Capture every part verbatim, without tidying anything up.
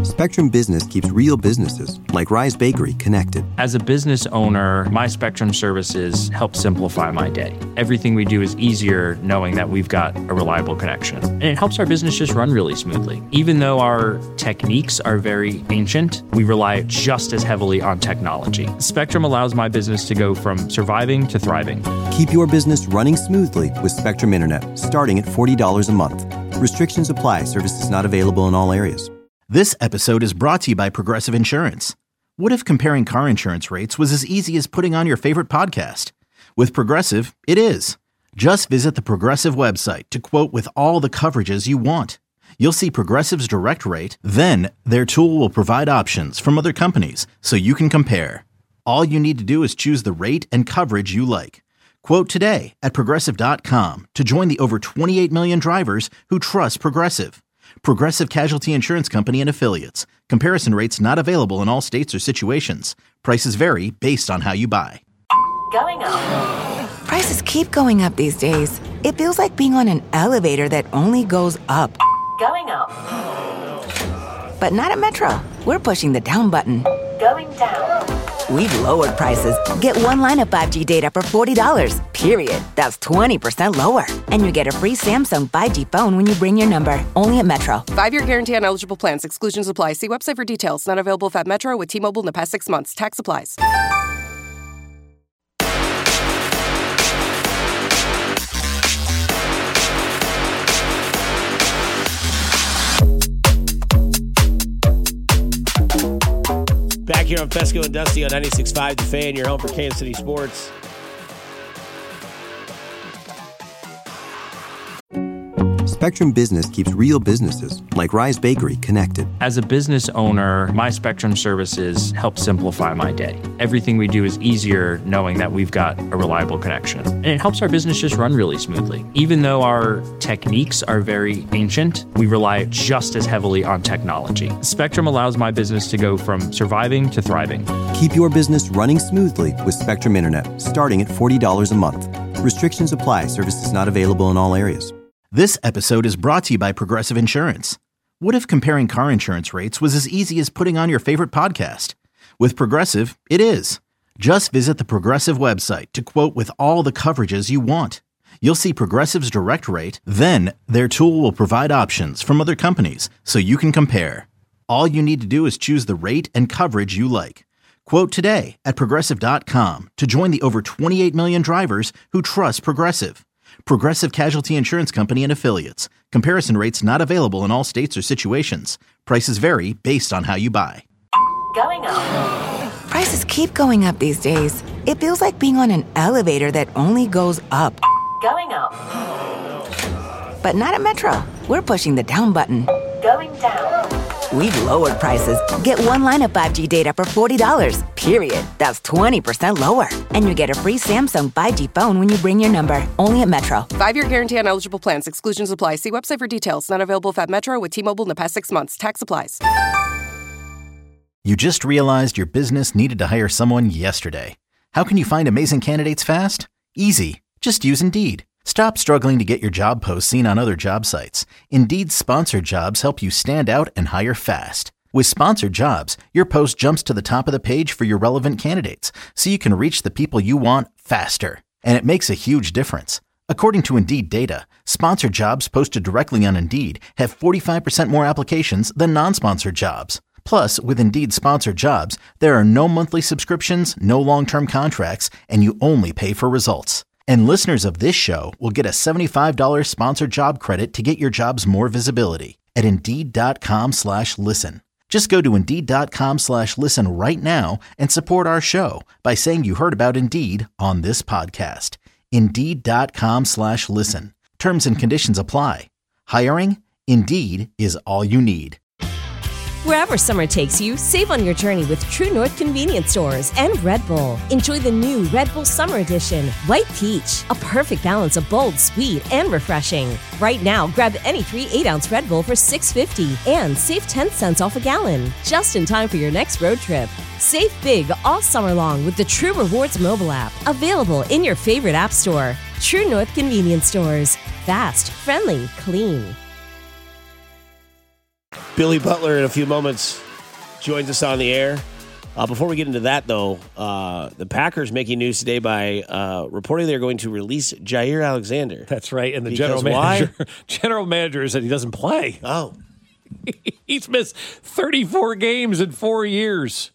Spectrum Business keeps real businesses, like Rise Bakery, connected. As a business owner, my Spectrum services help simplify my day. Everything we do is easier knowing that we've got a reliable connection. And it helps our business just run really smoothly. Even though our techniques are very ancient, we rely just as heavily on technology. Spectrum allows my business to go from surviving to thriving. Keep your business running smoothly with Spectrum Internet, starting at forty dollars a month. Restrictions apply. Services not available in all areas. This episode is brought to you by Progressive Insurance. What if comparing car insurance rates was as easy as putting on your favorite podcast? With Progressive, it is. Just visit the Progressive website to quote with all the coverages you want. You'll see Progressive's direct rate, then their tool will provide options from other companies so you can compare. All you need to do is choose the rate and coverage you like. Quote today at Progressive dot com to join the over twenty-eight million drivers who trust Progressive. Progressive Casualty Insurance Company and Affiliates. Comparison rates not available in all states or situations. Prices vary based on how you buy. Going up. Prices keep going up these days. It feels like being on an elevator that only goes up. Going up. But not at Metro. We're pushing the down button. Going down. We've lowered prices. Get one line of five G data for forty dollars, period. That's twenty percent lower. And you get a free Samsung five G phone when you bring your number. Only at Metro. Five-year guarantee on eligible plans. Exclusions apply. See website for details. Not available at Metro with T-Mobile in the past six months. Tax applies. Back here on Fesco and Dusty on ninety-six point five The Fan, your home for Kansas City sports. Spectrum Business keeps real businesses, like Rise Bakery, connected. As a business owner, my Spectrum services help simplify my day. Everything we do is easier knowing that we've got a reliable connection. And it helps our business just run really smoothly. Even though our techniques are very ancient, we rely just as heavily on technology. Spectrum allows my business to go from surviving to thriving. Keep your business running smoothly with Spectrum Internet, starting at forty dollars a month. Restrictions apply. Services not available in all areas. This episode is brought to you by Progressive Insurance. What if comparing car insurance rates was as easy as putting on your favorite podcast? With Progressive, it is. Just visit the Progressive website to quote with all the coverages you want. You'll see Progressive's direct rate, then their tool will provide options from other companies so you can compare. All you need to do is choose the rate and coverage you like. Quote today at Progressive dot com to join the over twenty-eight million drivers who trust Progressive. Progressive Casualty Insurance Company and Affiliates. Comparison rates not available in all states or situations. Prices vary based on how you buy. Going up. Prices keep going up these days. It feels like being on an elevator that only goes up. Going up. But not at Metro. We're pushing the down button. Going down. We've lowered prices. Get one line of five G data for forty dollars, period. That's twenty percent lower. And you get a free Samsung five G phone when you bring your number. Only at Metro. Five-year guarantee on eligible plans. Exclusions apply. See website for details. Not available at Metro with T-Mobile in the past six months. Tax applies. You just realized your business needed to hire someone yesterday. How can you find amazing candidates fast? Easy. Just use Indeed. Stop struggling to get your job posts seen on other job sites. Indeed's sponsored jobs help you stand out and hire fast. With sponsored jobs, your post jumps to the top of the page for your relevant candidates, so you can reach the people you want faster. And it makes a huge difference. According to Indeed data, sponsored jobs posted directly on Indeed have forty-five percent more applications than non-sponsored jobs. Plus, with Indeed sponsored jobs, there are no monthly subscriptions, no long-term contracts, and you only pay for results. And listeners of this show will get a seventy-five dollars sponsored job credit to get your jobs more visibility at Indeed.com slash listen. Just go to Indeed.com slash listen right now and support our show by saying you heard about Indeed on this podcast. Indeed.com slash listen. Terms and conditions apply. Hiring? Indeed is all you need. Wherever summer takes you, save on your journey with True North Convenience Stores and Red Bull. Enjoy the new Red Bull Summer Edition, White Peach, a perfect balance of bold, sweet, and refreshing. Right now, grab any three eight-ounce Red Bull for six fifty and save ten cents off a gallon, just in time for your next road trip. Save big all summer long with the True Rewards mobile app, available in your favorite app store. True North Convenience Stores. Fast, friendly, clean. Billy Butler in a few moments joins us on the air. Uh, before we get into that, though, uh, the Packers making news today by uh, reporting they're going to release Jair Alexander. That's right, and the Because general manager, general manager said he doesn't play. Oh, He's missed thirty-four games in four years.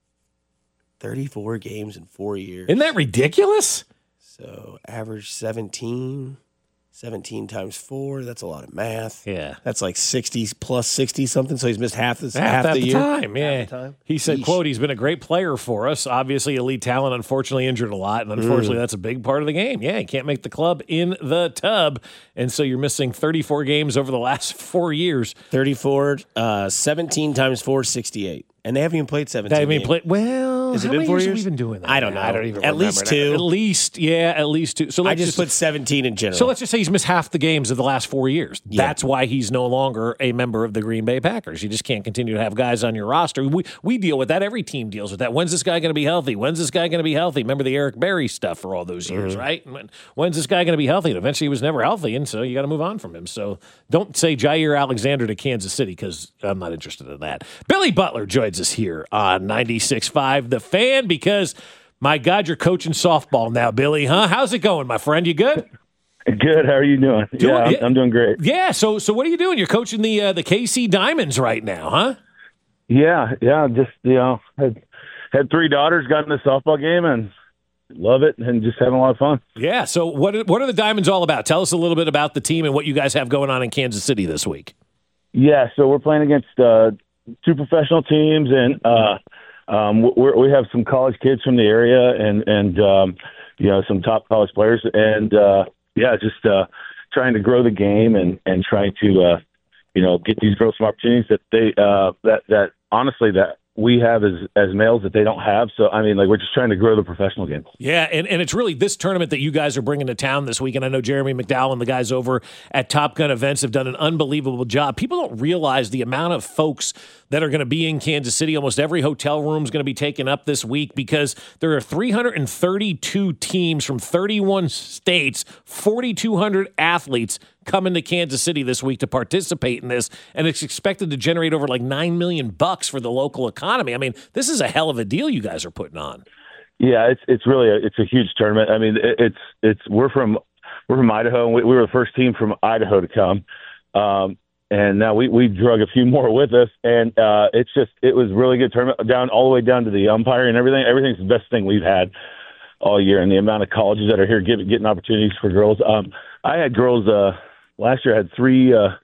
thirty-four games in four years. Isn't that ridiculous? So average seventeen. seventeen times four, that's a lot of math. Yeah. That's like sixty plus sixty something, so he's missed half, this, Half, half at the the year. time, yeah. Half the time. He said, Yeesh. quote, he's been a great player for us. Obviously, elite talent, unfortunately injured a lot, and unfortunately that's a big part of the game. Yeah, he can't make the club in the tub, and so you're missing thirty-four games over the last four years. thirty-four, uh, seventeen times four, sixty-eight. And they haven't even played seventeen. They haven't even games. played. Well, Has it how been many four years years? have we been doing that? I don't know. I don't even At remember least now. two. At least, yeah, at least two. So I let's just put seventeen in general. So let's just say he's missed half the games of the last four years. Yeah. That's why he's no longer a member of the Green Bay Packers. You just can't continue to have guys on your roster. We we deal with that. Every team deals with that. When's this guy going to be healthy? When's this guy going to be healthy? Remember the Eric Berry stuff for all those years, Mm-hmm. right? When, when's this guy going to be healthy? And eventually he was never healthy, and so you got to move on from him. So don't say Jair Alexander to Kansas City because I'm not interested in that. Billy Butler joins us here on ninety-six point five The Fan because, my God, you're coaching softball now, Billy, huh? How's it going, my friend? You good? Good. How are you doing? Doing- yeah, I'm, yeah. I'm doing great. Yeah. So, so what are you doing? You're coaching the uh, the K C Diamonds right now, huh? Yeah, yeah. Just you know, had had three daughters, got in the softball game, and love it, and just having a lot of fun. Yeah. So, what are, what are the Diamonds all about? Tell us a little bit about the team and what you guys have going on in Kansas City this week. Yeah. So we're playing against uh, two professional teams, and uh, um, we're, we have some college kids from the area, and and um, you know some top college players, and uh, yeah, just uh, trying to grow the game and and trying to uh, you know get these girls some opportunities that they uh, that that honestly that we have as as males that they don't have. So I mean, like we're just trying to grow the professional game. Yeah, and, and it's really this tournament that you guys are bringing to town this week. And I know Jeremy McDowell and the guys over at Top Gun Events have done an unbelievable job. People don't realize the amount of folks that are going to be in Kansas City. Almost every hotel room is going to be taken up this week because there are three hundred thirty-two teams from thirty-one states, forty-two hundred athletes coming to Kansas City this week to participate in this, and it's expected to generate over like nine million bucks for the local economy. I mean, this is a hell of a deal you guys are putting on. Yeah, it's it's really a, it's a huge tournament. I mean, it, it's it's we're from we're from Idaho. And we, we were the first team from Idaho to come, um, and now we we drug a few more with us, and uh, it's just it was a really good tournament down all the way down to the umpire and everything. Everything's the best thing we've had all year, and the amount of colleges that are here getting getting opportunities for girls. Um, I had girls. Uh, Last year, I had three uh,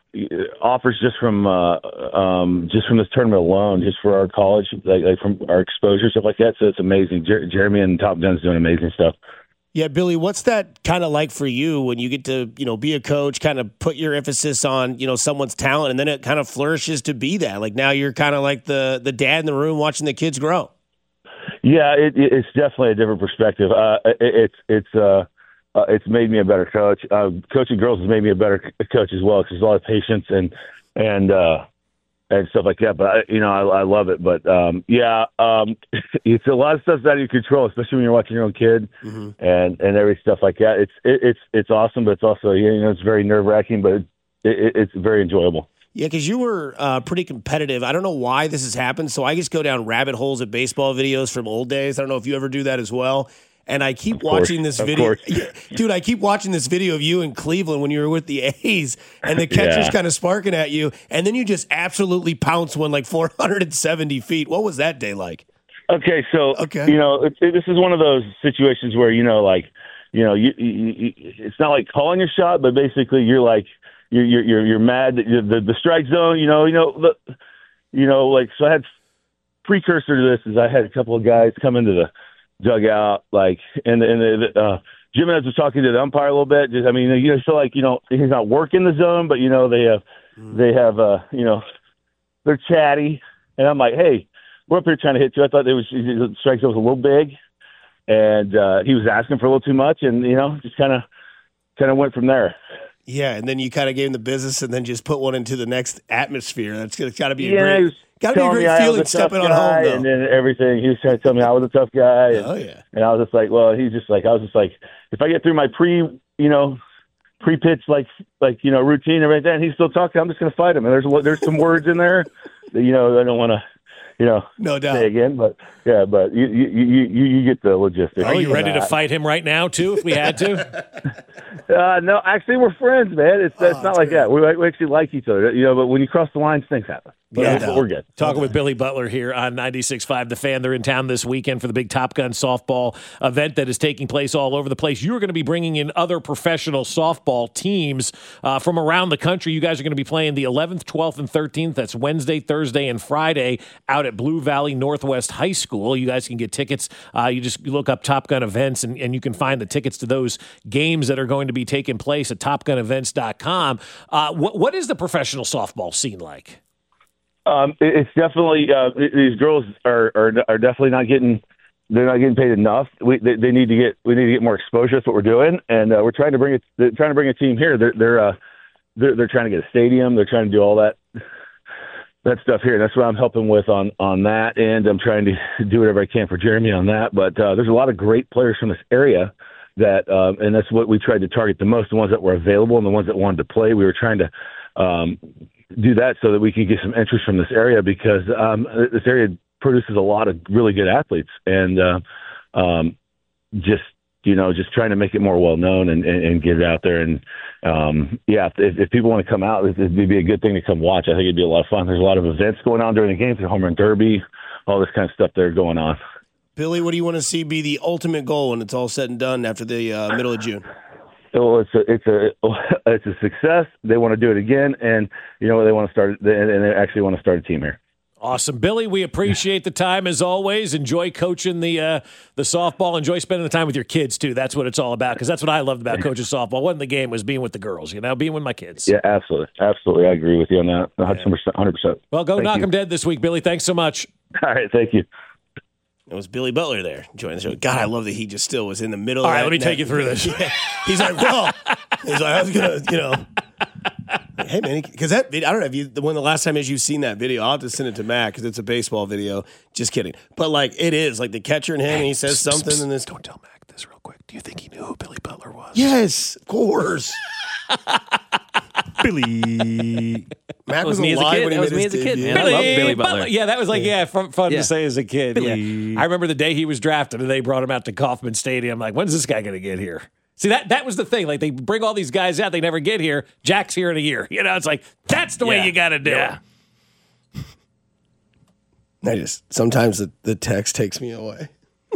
offers just from uh, um, just from this tournament alone, just for our college, like, like from our exposure, stuff like that. So it's amazing. Jer- Jeremy and Top Gun's doing amazing stuff. Yeah, Billy, what's that kind of like for you when you get to, you know, be a coach, kind of put your emphasis on, you know, someone's talent, and then it kind of flourishes to be that? Like now you're kind of like the the dad in the room watching the kids grow. Yeah, it, it's definitely a different perspective. Uh, it, it's it's uh, uh, it's made me a better coach. Uh, coaching girls has made me a better c- coach as well because there's a lot of patience and and uh, and stuff like that. But I, you know, I, I love it. But um, yeah, um, it's a lot of stuff's out of your control, especially when you're watching your own kid mm-hmm. and and every stuff like that. It's it, it's it's awesome, but it's also you know it's very nerve wracking, but it, it, it's very enjoyable. Yeah, because you were uh, pretty competitive. I don't know why this has happened, so I just go down rabbit holes at baseball videos from old days. I don't know if you ever do that as well. And I keep watching this video. Dude, I keep watching this video of you in Cleveland when you were with the A's, and the catcher's yeah. kind of sparking at you, and then you just absolutely pounce one like four hundred seventy feet. What was that day like? Okay, so, okay. you know, it, it, this is one of those situations where, you know, like, you know, you, you, you, it's not like calling your shot, but basically you're like, You're you're you're mad that you're the the strike zone. You know you know the, you know like so. I had precursor to this is I had a couple of guys come into the dugout like and and the, the, uh, Jimenez was talking to the umpire a little bit. Just I mean you know so like you know he's not working the zone, but you know they have mm. they have uh you know they're chatty, and I'm like, hey, we're up here trying to hit you. I thought it was the strike zone was a little big, and uh, he was asking for a little too much, and you know just kind of kind of went from there. Yeah, and then you kind of gave him the business, and then just put one into the next atmosphere. That's got to be a yeah, great, got to be a great feeling stepping on home, though. And then everything, he was trying to tell me I was a tough guy. And, oh yeah. And I was just like, well, he's just like, I was just like, if I get through my pre, you know, pre-pitch like like you know routine and everything. And he's still talking. I'm just going to fight him. And there's there's some words in there that you know I don't want to you know no doubt say again. But yeah, but you you you, you, you get the logistics. Are you ready to fight him right now too? If we had to. Uh, no, actually, we're friends, man. It's, it's oh, not like good. that. We, we actually like each other, you know. But when you cross the lines, things happen. But Yeah, no. we're good. Talking with Billy Butler here on ninety-six point five The Fan. They're in town this weekend for the big Top Gun softball event that is taking place all over the place. You're going to be bringing in other professional softball teams uh, from around the country. You guys are going to be playing the eleventh, twelfth, and thirteenth. That's Wednesday, Thursday, and Friday out at Blue Valley Northwest High School. You guys can get tickets. Uh, you just look up Top Gun events, and, and you can find the tickets to those games that are going to be taking place at top gun events dot com. Uh, what, what is the professional softball scene like? Um, it, it's definitely uh, these girls are, are are definitely not getting they're not getting paid enough. We they, they need to get we need to get more exposure. That's what we're doing, and uh, we're trying to bring it. They're trying to bring a team here. They're they're, uh, they're they're trying to get a stadium. They're trying to do all that that stuff here. And that's what I'm helping with on on that, and I'm trying to do whatever I can for Jeremy on that. But uh, there's a lot of great players from this area. That um, and that's what we tried to target the most, the ones that were available and the ones that wanted to play. We were trying to um, do that so that we could get some interest from this area because um, this area produces a lot of really good athletes, and uh, um, just you know just trying to make it more well known and, and, and get it out there. And um, yeah, if, if people want to come out, it'd be a good thing to come watch. I think it'd be a lot of fun. There's a lot of events going on during the games. There's home run derby, all this kind of stuff there going on. Billy, what do you want to see be the ultimate goal when it's all said and done after the uh, middle of June? Well, it's a it's a it's a success. They want to do it again, and you know they want to start, and they actually want to start a team here. Awesome, Billy. We appreciate the time as always. Enjoy coaching the uh, the softball. Enjoy spending the time with your kids too. That's what it's all about. Because that's what I loved about coaching softball. Wasn't the game, was being with the girls. You know, being with my kids. Yeah, absolutely, absolutely. I agree with you on that. one hundred percent. Well, go Thank knock you. them dead this week, Billy. Thanks so much. All right, thank you. It was Billy Butler there joining the show. God, I love that he just still was in the middle All of right, that. let me that, take you through this. Yeah. He's like, well, he's like, I was going to, you know. Hey, man, because that video, I don't know if you, when the last time is you've seen that video, I'll have to send it to Matt because it's a baseball video. Just kidding. But, like, it is. Like, the catcher and him, and he says psst, something psst, in this. Don't tell Mac this real quick. Do you think he knew who Billy Butler was? Yes, of course. Billy. Mac was, was me as a alive kid. when he That was made me his as a kid, debut. man. I love Billy Butler. Yeah, that was like, yeah, fun, fun Yeah. to say as a kid. Billy. Yeah. I remember the day he was drafted and they brought him out to Kauffman Stadium. Like, when's this guy going to get here? See, that that was the thing. Like, they bring all these guys out. They never get here. Jack's here in a year. You know, it's like, that's the Yeah. way you got to do Yeah. it. I just, sometimes the, the text takes me away.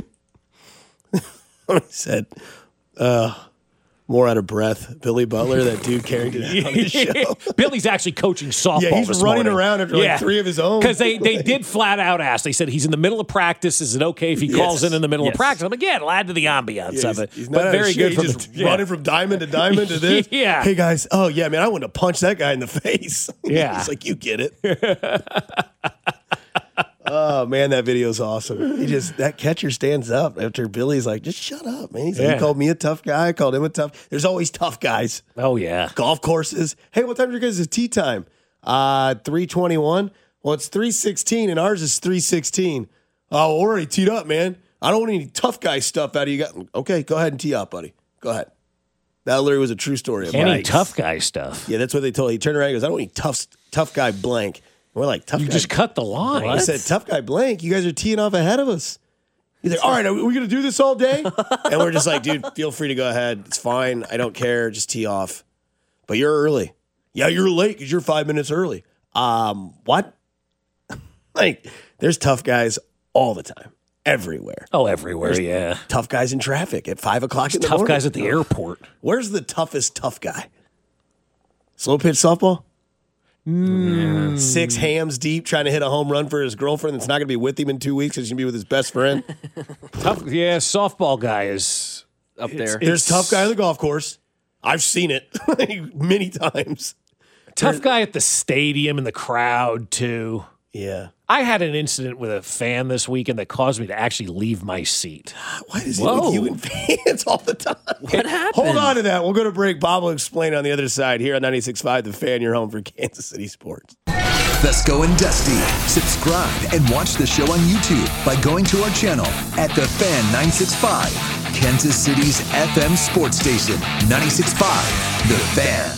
He said, uh, more out of breath. Billy Butler, that dude Carrington had on his show. Billy's actually coaching softball. Yeah, he's this running morning. around after like three of his own. Because they, they did flat out ask. They said he's in the middle of practice. Is it okay if he calls Yes. in in the middle Yes. of practice? I'm like, yeah, it'll add to the ambiance Yeah, of he's, it. he's not but out very of good shit. from He's just the, yeah. running from diamond to diamond to this. Yeah. Hey guys, oh yeah, man, I wouldn't have punched that guy in the face. Yeah. He's like, you get it. Oh man, that video's awesome. He just that catcher stands up after Billy's like, just shut up, man. He's like, Yeah. he called me a tough guy. I called him a tough. There's always tough guys. Oh, yeah. Golf courses. Hey, what time is your guys' tee time? Uh, three twenty-one. Well, it's three sixteen, and ours is three sixteen. Oh, we're already teed up, man. I don't want any tough guy stuff out of you. Okay, go ahead and tee up, buddy. Go ahead. That literally was a true story. Of Any Mike's. tough guy stuff. Yeah, that's what they told me. He turned around and goes, I don't want any tough, tough guy blank. We're like, tough You guy. just cut the line. He said, tough guy blank, you guys are teeing off ahead of us. He's like, all right, are we going to do this all day? And we're just like, dude, feel free to go ahead. It's fine. I don't care. Just tee off. But you're early. Yeah, you're late because you're five minutes early. Um, what? Like, there's tough guys all the time, everywhere. Oh, everywhere, There's yeah. Tough guys in traffic at five o'clock in the Tough morning. guys at the airport. Where's the toughest tough guy? Slow pitch softball? Mm. Six hams deep trying to hit a home run for his girlfriend that's not going to be with him in two weeks because he's going to be with his best friend. Tough, yeah, softball guy is Up there. There's tough guy on the golf course. I've seen it many times. Tough guy at the stadium and the crowd, too. Yeah. I had an incident with a fan this weekend that caused me to actually leave my seat. Why is it Whoa. with you and fans all the time? What happened? Hold on to that. We'll go to break. Bob will explain on the other side here on ninety-six point five The Fan, your home for Kansas City sports. Fesco and Dusty. Subscribe and watch the show on YouTube by going to our channel at The Fan nine six five, Kansas City's F M sports station, ninety-six point five The Fan.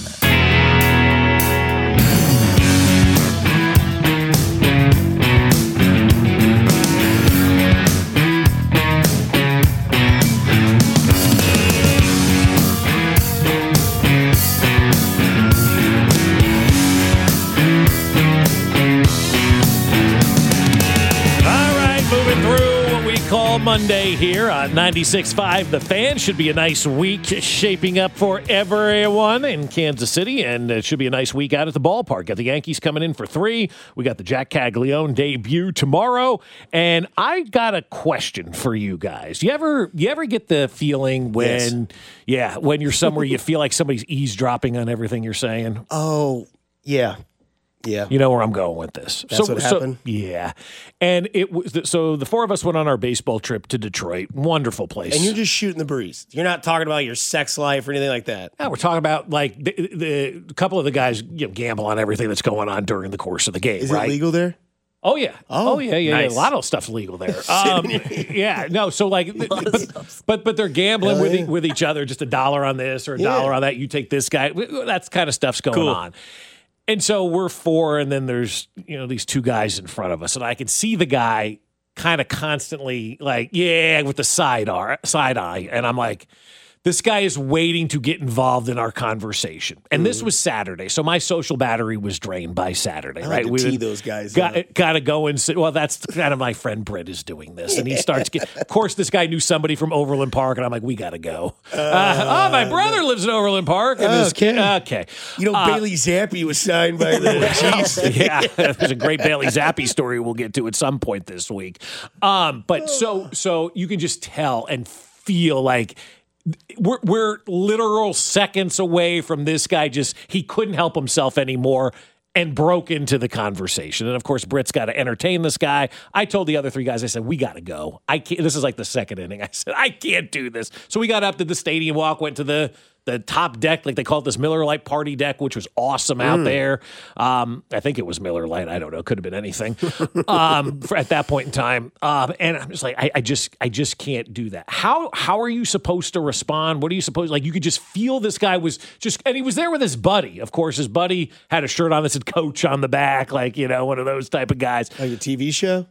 Monday here on ninety-six point five The Fan. Should be a nice week shaping up for everyone in Kansas City, and it should be a nice week out at the ballpark. Got the Yankees coming in for three. We got the Jack Caglione debut tomorrow, and I got a question for you guys. You ever you ever get the feeling when, yes. yeah, when you're somewhere you feel like somebody's eavesdropping on everything you're saying? Oh, yeah. Yeah. You know where I'm going with this. That's so, what so, happened? Yeah. And it was so the four of us went on our baseball trip to Detroit. Wonderful place. And you're just shooting the breeze. You're not talking about your sex life or anything like that. No, we're talking about like the, the a couple of the guys you know, gamble on everything that's going on during the course of the game. Is right? it legal there? Oh yeah. Oh, oh yeah, yeah, nice. yeah. A lot of stuff's legal there. Um, yeah, no. So like, but, but but they're gambling Hell with yeah. e- with each other. Just a dollar on this or a Yeah. dollar on that. You take this guy. That kind of stuff's going Cool. on. And so we're four, and then there's you know these two guys in front of us, and I can see the guy kind of constantly like, yeah, with the side eye, side eye, and I'm like, this guy is waiting to get involved in our conversation. And Mm. this was Saturday, so my social battery was drained by Saturday. I like right? to We tee would- those guys got up. got to go and sit. Well, that's kind of my friend Britt is doing this, and he starts. Get, of course, this guy knew somebody from Overland Park, and I'm like, we got to go. Uh, oh, my brother lives in Overland Park. And this Okay. kid, okay. You know, Uh, Bailey Zappi was signed by the Chiefs. yeah, there's a great Bailey Zappi story we'll get to at some point this week. Um, but so so you can just tell and feel like we're we're literal seconds away from this guy just he couldn't help himself anymore and broke into the conversation. And of course, Britt's got to entertain this guy. I told the other three guys, I said, we got to go. I can't. This is like the second inning. I said, I can't do this. So we got up to the stadium walk, went to the the top deck, like they call it this Miller Lite party deck, which was awesome out Mm. there. Um, I think it was Miller Lite. I don't know. Could have been anything um, for, at that point in time. Um, and I'm just like, I, I just, I just can't do that. How, how are you supposed to respond? What are you supposed like? You could just feel this guy was just, and he was there with his buddy. Of course, his buddy had a shirt on that said "Coach" on the back, like you know, one of those type of guys. Like a T V show?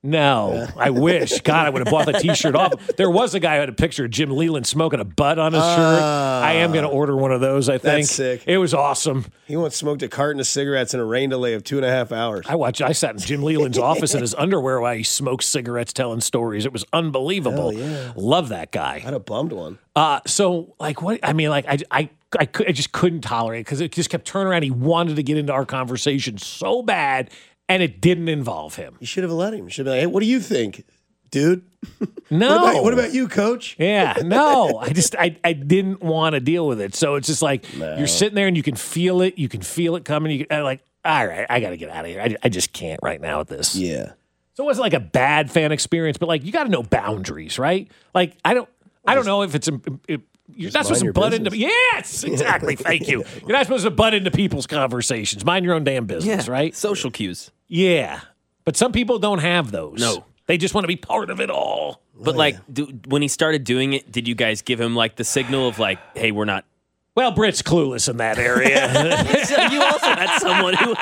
No, I wish. God, I would have bought the T-shirt off. There was a guy who had a picture of Jim Leland smoking a butt on his shirt. I am going to order one of those, I think. That's sick. It was awesome. He once smoked a carton of cigarettes in a rain delay of two and a half hours. I watched. I sat in Jim Leland's office in his underwear while he smoked cigarettes telling stories. It was unbelievable. Hell yeah. Love that guy. I'd have bummed one. Uh, so, like, what? I mean, like, I, I, I, could, I just couldn't tolerate it because it just kept turning around. He wanted to get into our conversation so bad, and it didn't involve him. You should have let him. You should be like, hey, what do you think, dude? No. What about, what about you, coach? Yeah, no, I just I, I didn't want to deal with it. So it's just like No. you're sitting there and you can feel it. You can feel it coming. You can, like, all right, I got to get out of here. I, I just can't right now with this. Yeah. So it wasn't like a bad fan experience, but like you got to know boundaries, right? Like I don't, I don't know if it's. If, you're not supposed mind to your butt into. business. Yes, exactly. Thank you. You're not supposed to butt into people's conversations. Mind your own damn business, right? Social cues. Yeah, but some people don't have those. No. They just want to be part of it all. But like, do, when he started doing it, did you guys give him like the signal of like, hey, we're not? Well, Britt's clueless in that area. So you also had someone who,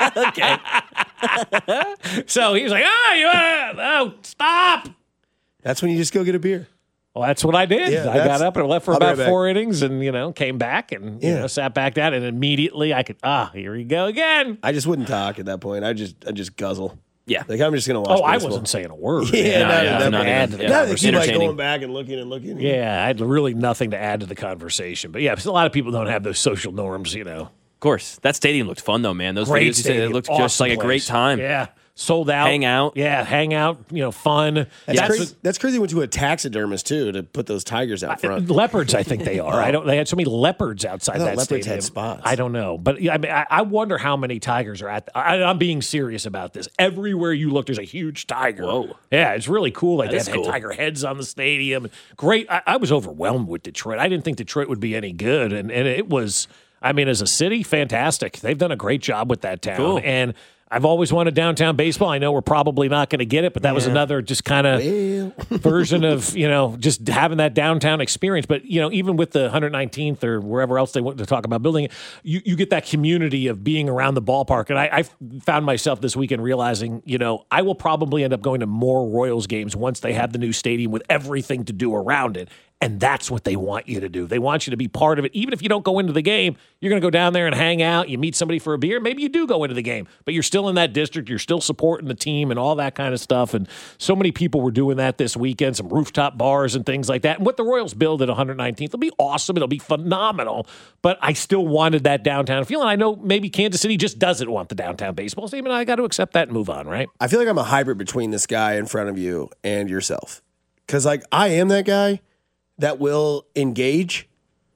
okay. So he was like, oh, you uh, oh, stop. That's when you just go get a beer. Well, that's what I did. Yeah, I got that's- up and left for I'll be about right back. four innings and, you know, came back and, you Yeah. know, sat back down. And immediately I could, ah, here we go again. I just wouldn't talk at that point. I just I just guzzle. Yeah. Like I'm just gonna watch. Oh, I baseball. wasn't saying a word. Yeah, No, not, yeah, not, not add even- to the yeah. Now they keep like Entertaining. going back and looking and looking. Yeah, I had really nothing to add to the conversation. But yeah, a lot of people don't have those social norms, you know. Of course. That stadium looked fun though, man. Those Great videos you said, stadium. it looked just Awesome like a great place. time. Yeah. Sold out. Hang out. Yeah, hang out, you know, fun. That's, That's crazy. That's crazy. Went to a taxidermist too to put those tigers out front. Leopards, I think they are. I don't. They had so many leopards outside I thought that leopards stadium. had spots. I don't know, but yeah, I mean, I, I wonder how many tigers are at. The, I, I'm being serious about this. Everywhere you look, there's a huge tiger. Whoa. Yeah, it's really cool. Like That they is had cool. tiger heads on the stadium. Great. I, I was overwhelmed with Detroit. I didn't think Detroit would be any good, and and it was. I mean, as a city, fantastic. They've done a great job with that town, Cool. and. I've always wanted downtown baseball. I know we're probably not going to get it, but that yeah. was another just kind of well. version of, you know, just having that downtown experience. But, you know, even with the one hundred nineteenth or wherever else they want to talk about building it, you, you get that community of being around the ballpark. And I, I found myself this weekend realizing, you know, I will probably end up going to more Royals games once they have the new stadium with everything to do around it. And that's what they want you to do. They want you to be part of it. Even if you don't go into the game, you're going to go down there and hang out. You meet somebody for a beer. Maybe you do go into the game, but you're still in that district. You're still supporting the team and all that kind of stuff. And so many people were doing that this weekend, some rooftop bars and things like that. And what the Royals build at one hundred nineteenth, it'll be awesome. It'll be phenomenal. But I still wanted that downtown feeling. I know maybe Kansas City just doesn't want the downtown baseball stadium, and I got to accept that and move on, right? I feel like I'm a hybrid between this guy in front of you and yourself. Because, like, I am that guy that will engage,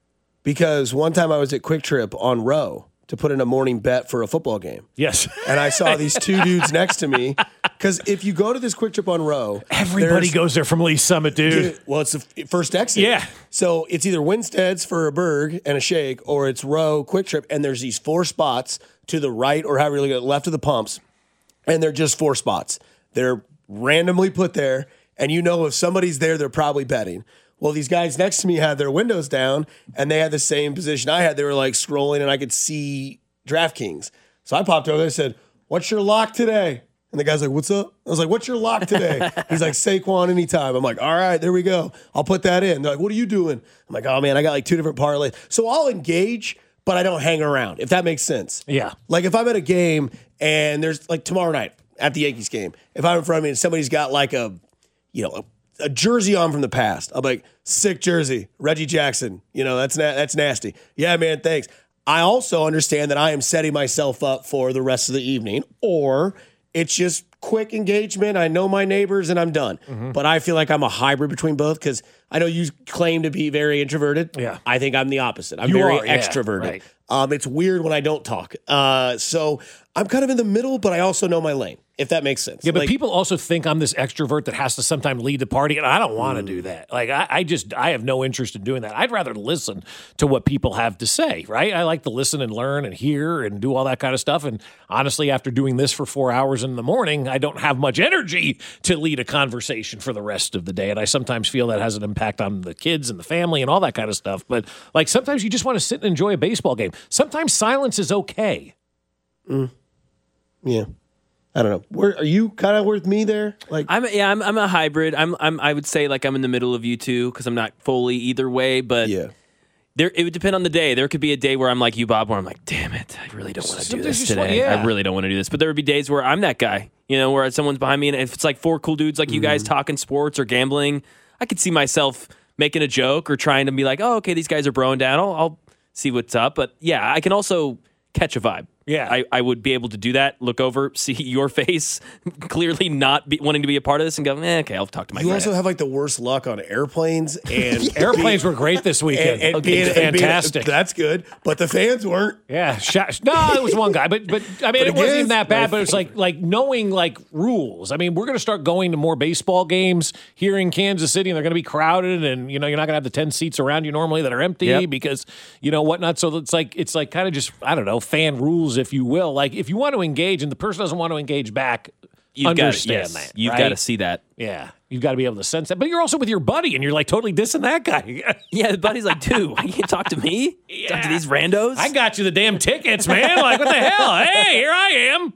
because one time I was at Quick Trip on Row to put in a morning bet for a football game. Yes. And I saw these two dudes next to me, because if you go to this Quick Trip on Row, everybody goes there from Lee Summit, dude. dude. Well, it's the first exit. Yeah. So it's either Winstead's for a burg and a shake, or it's Row Quick Trip, and there's these four spots to the right, or however you look at it, left of the pumps, and they're just four spots. They're randomly put there, and you know if somebody's there, they're probably betting. Well, these guys next to me had their windows down, and they had the same position I had. They were like scrolling, and I could see DraftKings. So I popped over there and said, "What's your lock today?" And the guy's like, "What's up?" I was like, "What's your lock today?" He's like, "Saquon anytime." I'm like, "All right, there we go. I'll put that in." They're like, "What are you doing?" I'm like, "Oh, man, I got like two different parlays." So I'll engage, but I don't hang around, if that makes sense. Yeah. Like if I'm at a game, and there's like tomorrow night at the Yankees game, if I'm in front of me and somebody's got like a, you know, a, a jersey on from the past, I'm like, "Sick jersey, Reggie Jackson." You know, that's na- that's nasty. Yeah, man, thanks. I also understand that I am setting myself up for the rest of the evening, or it's just quick engagement. I know my neighbors and I'm done. Mm-hmm. But I feel like I'm a hybrid between both, because I know you claim to be very introverted. Yeah. I think I'm the opposite. I'm you very are, yeah, extroverted. right. Um, it's weird when I don't talk. Uh, so I'm kind of in the middle, but I also know my lane, if that makes sense. Yeah, but like, people also think I'm this extrovert that has to sometimes lead the party, and I don't want to mm. do that. Like, I, I just, I have no interest in doing that. I'd rather listen to what people have to say, right? I like to listen and learn and hear and do all that kind of stuff. And honestly, after doing this for four hours in the morning, I don't have much energy to lead a conversation for the rest of the day. And I sometimes feel that has an impact on the kids and the family and all that kind of stuff. But like, sometimes you just want to sit and enjoy a baseball game. Sometimes silence is okay. Mm. Yeah. I don't know. Where are you kind of with me there? Like I'm yeah, I'm I'm a hybrid. I'm I'm I would say like I'm in the middle of you two, because I'm not fully either way, but yeah. There, it would depend on the day. There could be a day where I'm like you, Bob, where I'm like, damn it, I really don't want to do this today. Want, yeah. I really don't want to do this. But there would be days where I'm that guy, you know, where someone's behind me, and if it's like four cool dudes like mm-hmm. you guys talking sports or gambling, I could see myself making a joke or trying to be like, oh, okay, these guys are broing down. I'll, I'll see what's up. But yeah, I can also catch a vibe. Yeah, I, I would be able to do that, look over, see your face, clearly not be, wanting to be a part of this, and go, eh, okay, I'll talk to my You friend. also have like the worst luck on airplanes. and Airplanes were great this weekend. And, and okay, being, fantastic. And being, that's good, but the fans weren't. Yeah, sh- no, it was one guy, but but I mean, but it wasn't is, even that bad. But it's like like knowing like rules. I mean, we're going to start going to more baseball games here in Kansas City, and they're going to be crowded, and you know, you're not going to have the ten seats around you normally that are empty yep. because you know whatnot. So it's like it's like kind of just I don't know fan rules, if you will. Like if you want to engage and the person doesn't want to engage back, you've understand gotta, yes, that. You've right? got to see that. Yeah. You've got to be able to sense that. But you're also with your buddy, and you're like totally dissing that guy. Yeah, the buddy's like, dude, you can't talk to me? Yeah. Talk to these randos? I got you the damn tickets, man. Like, what the hell? Hey, here I am.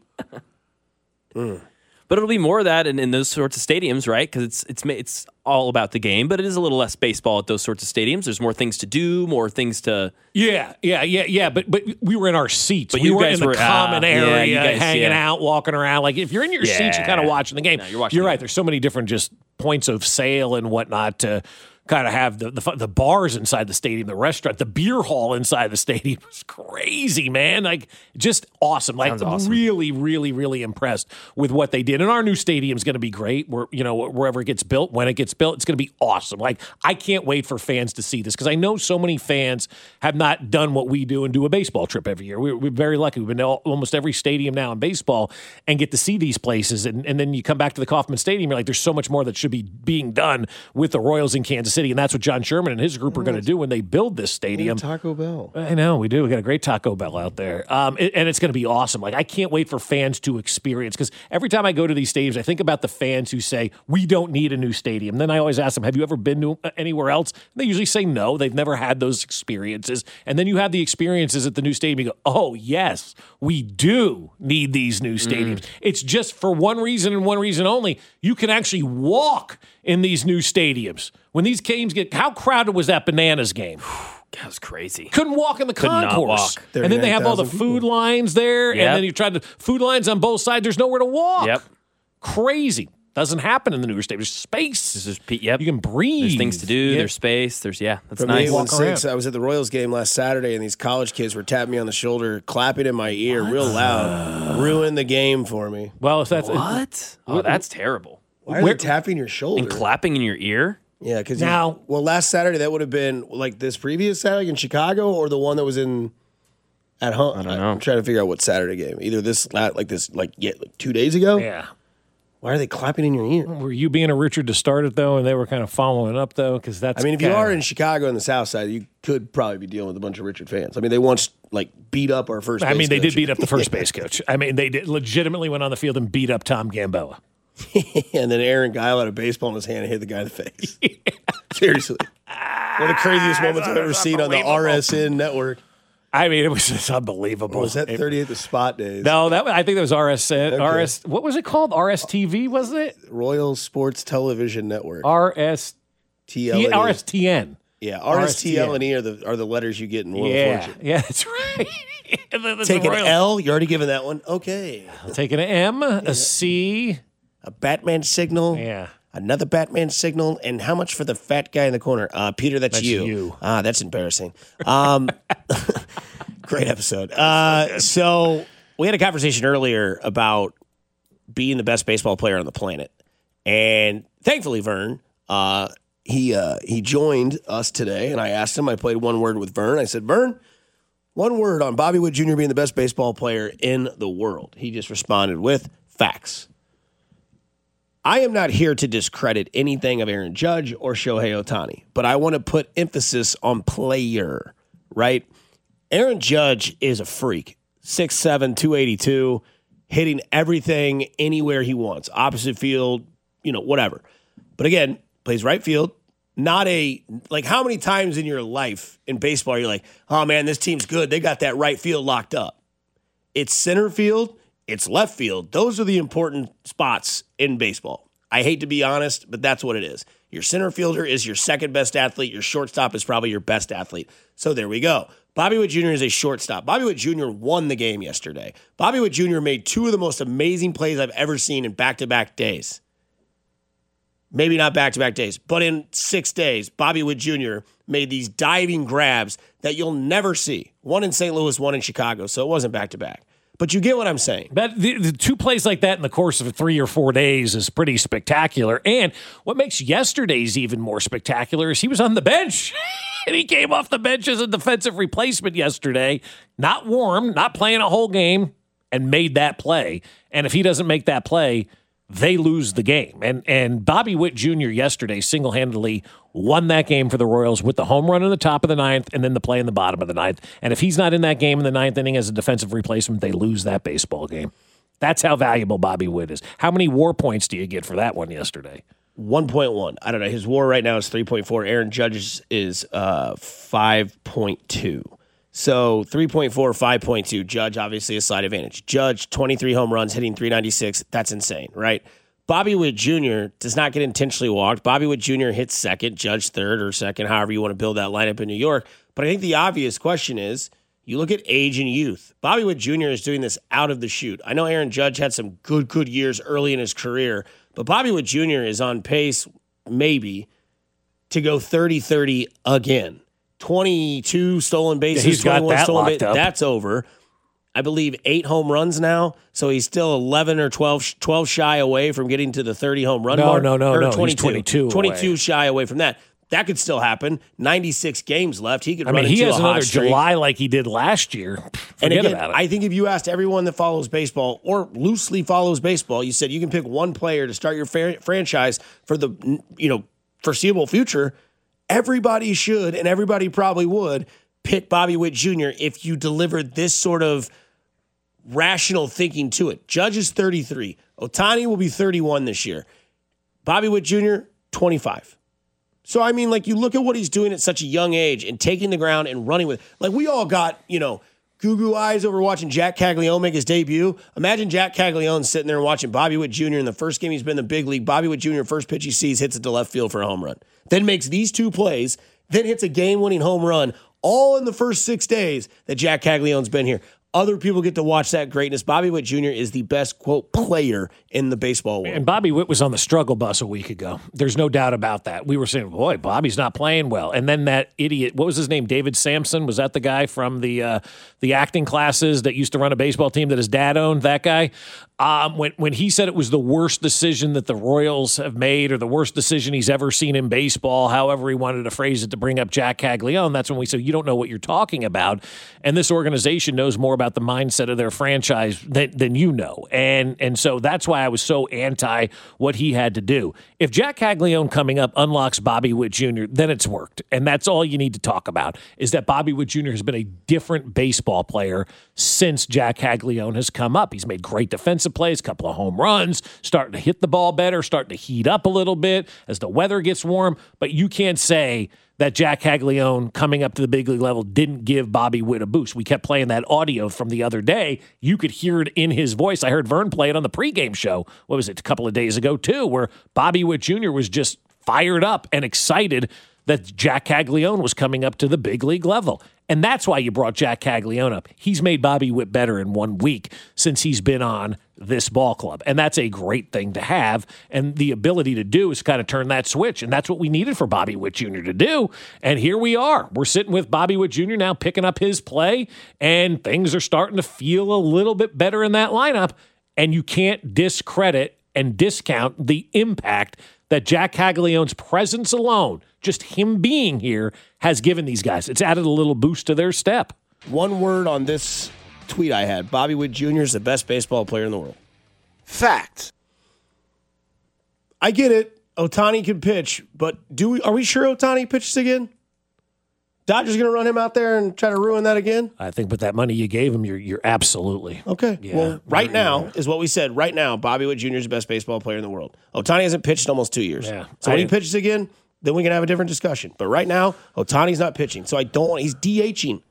Mm. But it'll be more of that in, in those sorts of stadiums, right? Because it's it's it's all about the game, but it is a little less baseball at those sorts of stadiums. There's more things to do, more things to... Yeah, yeah, yeah, yeah. But but we were in our seats. But we you weren't guys in the were, common uh, area, yeah, guys, hanging yeah. out, walking around. Like, if you're in your yeah. seats, you're kind of watching the game. No, you're watching you're the right. game. There's so many different just points of sale and whatnot to kind of have the, the the bars inside the stadium, the restaurant, the beer hall inside the stadium was crazy, man. Like, just awesome. Like, awesome. really, really, really impressed with what they did. And our new stadium's going to be great. Where you know wherever it gets built, when it gets built, it's going to be awesome. Like, I can't wait for fans to see this, because I know so many fans have not done what we do and do a baseball trip every year. We're, we're very lucky. We've been to almost every stadium now in baseball and get to see these places. And, and then you come back to the Kauffman Stadium, you're like, there's so much more that should be being done with the Royals in Kansas Kansas City, and that's what John Sherman and his group are going to do when they build this stadium. Taco Bell. I know, we do. We got a great Taco Bell out there. Um, it, and it's going to be awesome. Like, I can't wait for fans to experience, because every time I go to these stadiums, I think about the fans who say, we don't need a new stadium. Then I always ask them, have you ever been to anywhere else? And they usually say no. They've never had those experiences. And then you have the experiences at the new stadium. You go, oh, yes, we do need these new stadiums. Mm. It's just for one reason and one reason only. You can actually walk in these new stadiums. When these games get, how crowded was that Bananas game? That was crazy. Couldn't walk in the Could not concourse. walk. And then they have all the food people. lines there, Yep. and then you tried to food lines on both sides. There's nowhere to walk. Yep. Crazy. Doesn't happen in the newer stadium. There's space. This is, yep. You can breathe. There's things to do. Yeah. There's space. There's, yeah, that's For nice. me, when six, I was at the Royals game last Saturday, and these college kids were tapping me on the shoulder, clapping in my ear real loud. Ruined the game for me. Well, if that's What? Oh, that's terrible. Why are Where- they tapping your shoulder? And clapping in your ear? Yeah, because Now- well, last Saturday that would have been like this previous Saturday in Chicago, or the one that was in at home. I don't know. I'm trying to figure out what Saturday game. Either this la- like this like yeah like two days ago. yeah. Why are they clapping in your ear? Were you being a Richard to start it though, and they were kind of following up though, because that's. I mean, if you kinda- are in Chicago on the South Side, you could probably be dealing with a bunch of Richard fans. I mean, they once like beat up our first. I base mean, they coach. did beat up the first base coach. I mean, they did legitimately went on the field and beat up Tom Gamboa. And then Aaron Guile had a baseball in his hand and hit the guy in the face. Seriously, one of the craziest moments I've ever seen on the R S N network. I mean, it was just unbelievable. Was that thirty-eight the spot days? No, that I think that was R S N. Okay. R S. What was it called? R S T V, wasn't it? Royal Sports Television Network. R S T L N E. R S T N. Yeah, R S T L and E are the are the letters you get in Wheel Yeah, of Fortune. yeah, that's right. And then there's Take the an Royals. L. You already given that one. Okay. Take an M, a C. A Batman signal. Yeah. Another Batman signal. And how much for the fat guy in the corner? Uh, Peter, that's, That's you. you. Ah, that's embarrassing. Um, great episode. Uh, so we had a conversation earlier about being the best baseball player on the planet. And thankfully, Vern, uh, he uh, he joined us today. And I asked him, I played one word with Vern. I said, Vern, one word on Bobby Witt Junior being the best baseball player in the world. He just responded with facts. I am not here to discredit anything of Aaron Judge or Shohei Ohtani, but I want to put emphasis on player, right? Aaron Judge is a freak. six seven, two eighty-two, hitting everything anywhere he wants. Opposite field, you know, whatever. But again, plays right field. Not a, like, how many times in your life in baseball you're like, oh man, this team's good. They got that right field locked up. It's center field. It's left field. Those are the important spots in baseball. I hate to be honest, but that's what it is. Your center fielder is your second best athlete. Your shortstop is probably your best athlete. So there we go. Bobby Witt Junior is a shortstop. Bobby Witt Junior won the game yesterday. Bobby Witt Junior made two of the most amazing plays I've ever seen in back-to-back days. Maybe not back-to-back days, but in six days, Bobby Witt Junior made these diving grabs that you'll never see. One in Saint Louis, one in Chicago, so it wasn't back-to-back. But you get what I'm saying. But the, the two plays like that in the course of three or four days is pretty spectacular. And what makes yesterday's even more spectacular is he was on the bench. And he came off the bench as a defensive replacement yesterday, not warm, not playing a whole game, and made that play. And if he doesn't make that play, they lose the game. And and Bobby Witt Junior yesterday single-handedly won that game for the Royals with the home run in the top of the ninth and then the play in the bottom of the ninth. And if he's not in that game in the ninth inning as a defensive replacement, they lose that baseball game. That's how valuable Bobby Witt is. How many WAR points do you get for that one yesterday? one point one. I don't know. His WAR right now is three point four. Aaron Judge's is uh, five point two. So three point four, five point two. Judge, obviously, a slight advantage. Judge, twenty-three home runs, hitting three ninety-six. That's insane, right? Bobby Witt Junior does not get intentionally walked. Bobby Witt Junior hits second, Judge third or second, however you want to build that lineup in New York. But I think the obvious question is, you look at age and youth. Bobby Witt Junior is doing this out of the chute. I know Aaron Judge had some good, good years early in his career, but Bobby Witt Junior is on pace, maybe, to go thirty thirty again. twenty-two stolen bases, Yeah, he's got twenty-one that stolen locked bases. up. That's over. I believe eight home runs now, so he's still eleven or twelve, twelve shy away from getting to the thirty home run No, mark. no, no, or no, he's twenty-two, twenty-two twenty-two away. shy away from that. That could still happen. ninety-six games left. He could I run mean, he into has a hot another streak. July like he did last year. And Forget again, about it. I think if you asked everyone that follows baseball or loosely follows baseball, you said you can pick one player to start your fa- franchise for the you know foreseeable future. everybody should, and everybody probably would, pick Bobby Witt Junior if you delivered this sort of rational thinking to it. Judge is thirty-three. Ohtani will be thirty-one this year. Bobby Witt Junior, twenty-five. So, I mean, like, you look at what he's doing at such a young age and taking the ground and running with, like, we all got, you know, goo-goo eyes over watching Jack Caglione make his debut. Imagine Jack Caglione sitting there and watching Bobby Witt Junior in the first game he's been in the big league. Bobby Witt Junior, first pitch he sees, hits it to left field for a home run. Then makes these two plays, then hits a game-winning home run, all in the first six days that Jack Caglione's been here. Other people get to watch that greatness. Bobby Witt Junior is the best, quote, player in the baseball world. And Bobby Witt was on the struggle bus a week ago. There's no doubt about that. We were saying, boy, Bobby's not playing well. And then that idiot, what was his name? David Sampson? Was that the guy from the uh, the acting classes that used to run a baseball team that his dad owned? That guy? Um, when, when he said it was the worst decision that the Royals have made or the worst decision he's ever seen in baseball, however he wanted to phrase it to bring up Jack Caglione, that's when we said, you don't know what you're talking about. And this organization knows more about the mindset of their franchise than, than you know. And and so that's why I was so anti what he had to do. If Jack Caglione coming up unlocks Bobby Witt Junior, then it's worked. And that's all you need to talk about, is that Bobby Witt Junior has been a different baseball player since Jack Caglione has come up. He's made great defensive plays, a couple of home runs, starting to hit the ball better, starting to heat up a little bit as the weather gets warm. But you can't say that Jack Caglione coming up to the big league level didn't give Bobby Witt a boost. We kept playing that audio from the other day. You could hear it in his voice. I heard Vern play it on the pregame show. What was it, a couple of days ago, too, where Bobby Witt Junior was just fired up and excited that Jack Caglione was coming up to the big league level. And that's why you brought Jack Caglione up. He's made Bobby Witt better in one week since he's been on this ball club. And that's a great thing to have. And the ability to do is kind of turn that switch. And that's what we needed for Bobby Witt Junior to do. And here we are. We're sitting with Bobby Witt Junior now picking up his play. And things are starting to feel a little bit better in that lineup. And you can't discredit and discount the impact that Jack Caglione's presence alone, just him being here, has given these guys. It's added a little boost to their step. One word on this tweet I had. Bobby Witt Junior is the best baseball player in the world. Fact. I get it. Ohtani can pitch, but do we? Are we sure Ohtani pitches again? Dodgers going to run him out there and try to ruin that again? I think with that money you gave him, you're you're absolutely. Okay. Yeah. Well, right you're, now you're, is what we said. Right now, Bobby Witt Junior is the best baseball player in the world. Ohtani hasn't pitched in almost two years. Yeah. So when he pitches again, then we can have a different discussion. But right now, Ohtani's not pitching. So I don't want, he's DHing.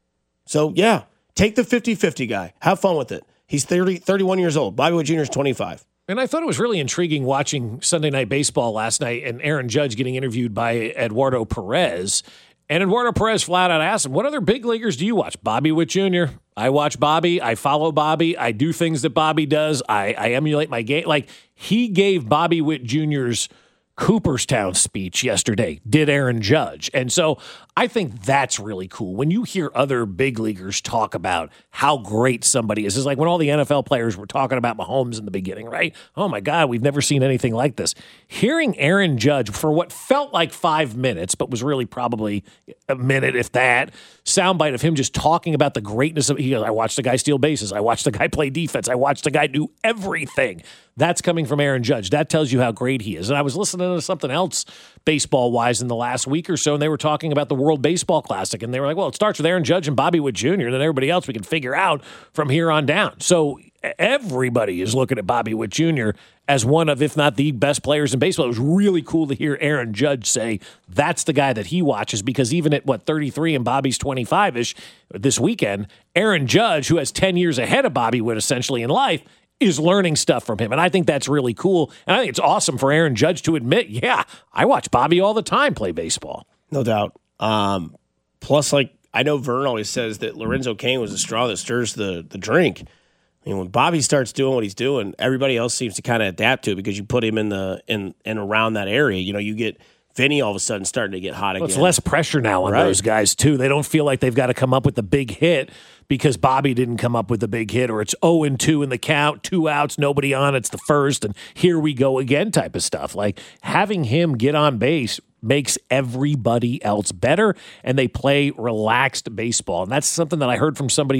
So yeah, take the fifty-fifty guy. Have fun with it. He's thirty, thirty-one years old. Bobby Witt Junior is twenty-five. And I thought it was really intriguing watching Sunday Night Baseball last night and Aaron Judge getting interviewed by Eduardo Perez. And Eduardo Perez flat out asked him, what other big leaguers do you watch? Bobby Witt Junior I watch Bobby. I follow Bobby. I do things that Bobby does. I, I emulate my game. Like, he gave Bobby Witt Junior's Cooperstown speech yesterday, did Aaron Judge. And so I think that's really cool. When you hear other big leaguers talk about how great somebody is, it's like when all the N F L players were talking about Mahomes in the beginning, right? Oh my God, we've never seen anything like this. Hearing Aaron Judge for what felt like five minutes, but was really probably a minute, if that, soundbite of him just talking about the greatness of, he goes, I watched the guy steal bases. I watched the guy play defense. I watched the guy do everything. That's coming from Aaron Judge. That tells you how great he is. And I was listening to something else baseball-wise in the last week or so, and they were talking about the World Baseball Classic, and they were like, well, it starts with Aaron Judge and Bobby Witt Junior, and then everybody else we can figure out from here on down. So everybody is looking at Bobby Witt Junior as one of, if not the best players in baseball. It was really cool to hear Aaron Judge say that's the guy that he watches, because even at, what, thirty-three and Bobby's twenty-five-ish this weekend, Aaron Judge, who has ten years ahead of Bobby Witt essentially in life, is learning stuff from him. And I think that's really cool. And I think it's awesome for Aaron Judge to admit, yeah, I watch Bobby all the time play baseball. No doubt. Um, plus, like, I know Vern always says that Lorenzo Cain was the straw that stirs the, the drink. I mean, when Bobby starts doing what he's doing, everybody else seems to kind of adapt to it because you put him in the in and around that area. You know, you get Vinny all of a sudden starting to get hot again. Well, it's less pressure now on right. those guys, too. They don't feel like they've got to come up with the big hit because Bobby didn't come up with the big hit, or it's oh and two in the count, two outs, nobody on, it's the first, and here we go again type of stuff. Like, having him get on base makes everybody else better, and they play relaxed baseball. And that's something that I heard from somebody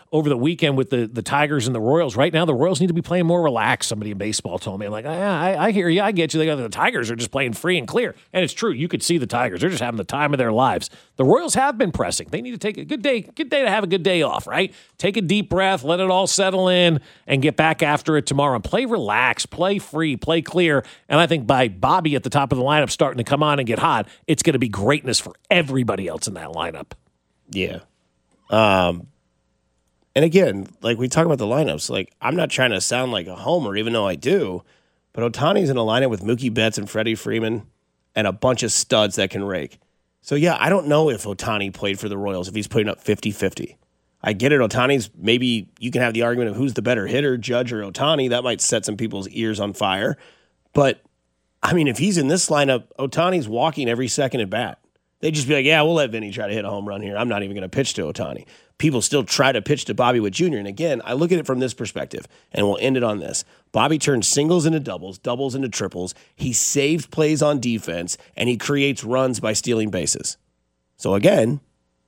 over the weekend with the, the Tigers and the Royals. Right now, the Royals need to be playing more relaxed, somebody in baseball told me. I'm like, yeah, I, I hear you. I get you. They got, the Tigers are just playing free and clear. And it's true. You could see the Tigers. They're just having the time of their lives. The Royals have been pressing. They need to take a good day, good day to have a good day off, right? Take a deep breath, let it all settle in, and get back after it tomorrow. And play relaxed, play free, play clear. And I think by Bobby at the top of the lineup starting to come on and get hot, it's going to be greatness for everybody else in that lineup. Yeah. Um, and again, like we talk about the lineups, like I'm not trying to sound like a homer, even though I do, but Ohtani's in a lineup with Mookie Betts and Freddie Freeman and a bunch of studs that can rake. So, yeah, I don't know if Ohtani played for the Royals, if he's putting up fifty-fifty. I get it. Ohtani's, maybe you can have the argument of who's the better hitter, Judge or Ohtani. That might set some people's ears on fire. But, I mean, if he's in this lineup, Ohtani's walking every second at bat. They'd just be like, yeah, we'll let Vinny try to hit a home run here. I'm not even going to pitch to Ohtani. People still try to pitch to Bobby Witt Junior And again, I look at it from this perspective, and we'll end it on this. Bobby turns singles into doubles, doubles into triples. He saves plays on defense, and he creates runs by stealing bases. So again,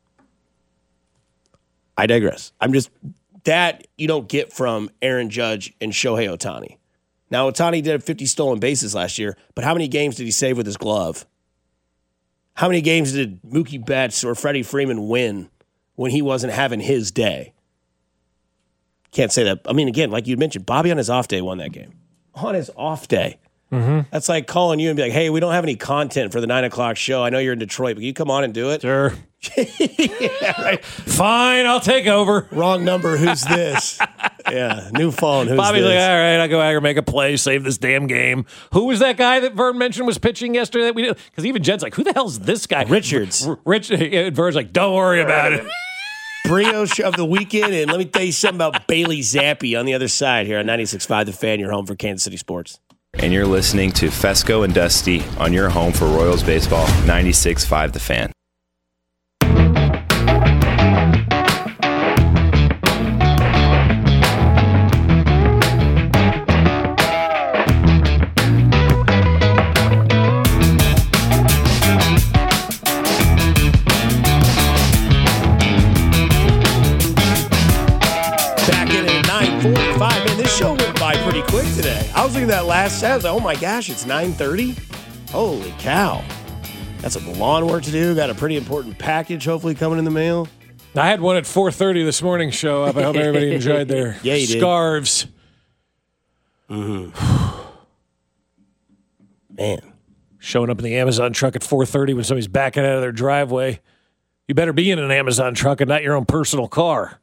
I digress. I'm just, that you don't get from Aaron Judge and Shohei Ohtani. Now, Ohtani did have fifty stolen bases last year, but how many games did he save with his glove? How many games did Mookie Betts or Freddie Freeman win when he wasn't having his day? Can't say that. I mean, again, like you mentioned, Bobby on his off day won that game. On his off day. Mm-hmm. That's like calling you and be like, hey, we don't have any content for the nine o'clock show. I know you're in Detroit, but can you come on and do it? Sure. Yeah, right. Fine, I'll take over. Wrong number. Who's this? Yeah, new phone. Who's Bobby's this? like, all right, I'll go out here, make a play, save this damn game. Who was that guy that Vern mentioned was pitching yesterday? That we did? Because even Jed's like, who the hell's this guy? Richards. R- Rich. And Vern's like, don't worry about it. Brioche of the weekend, and let me tell you something about Bailey Zappi on the other side here on ninety-six point five The Fan, your home for Kansas City sports. And you're listening to Fesco and Dusty on your home for Royals baseball, ninety-six point five The Fan. Pretty quick today. I was looking at that last set. I was like, oh my gosh, it's nine thirty. Holy cow. Got some lawn work to do. Got a pretty important package hopefully coming in the mail. I had one at four thirty this morning show up. I hope everybody enjoyed their yeah, you scarves. Did. Mm-hmm. Man. Showing up in the Amazon truck at four thirty when somebody's backing out of their driveway. You better be in an Amazon truck and not your own personal car.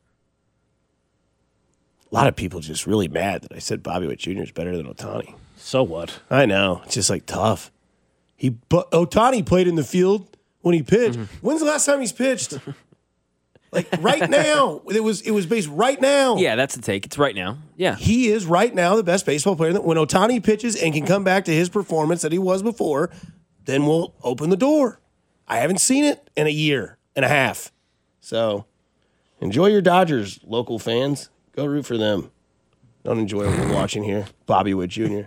A lot of people just really mad that I said Bobby Witt Junior is better than Ohtani. So what? I know. It's just like tough. He but Ohtani played in the field when he pitched. Mm-hmm. When's the last time he's pitched? Like right now. It was it was based right now. Yeah, that's the take. It's right now. Yeah. He is right now the best baseball player. When Ohtani pitches and can come back to his performance that he was before, then we'll open the door. I haven't seen it in a year and a half. So enjoy your Dodgers, local fans. Go root for them. Don't enjoy what we're watching here. Bobby Witt Junior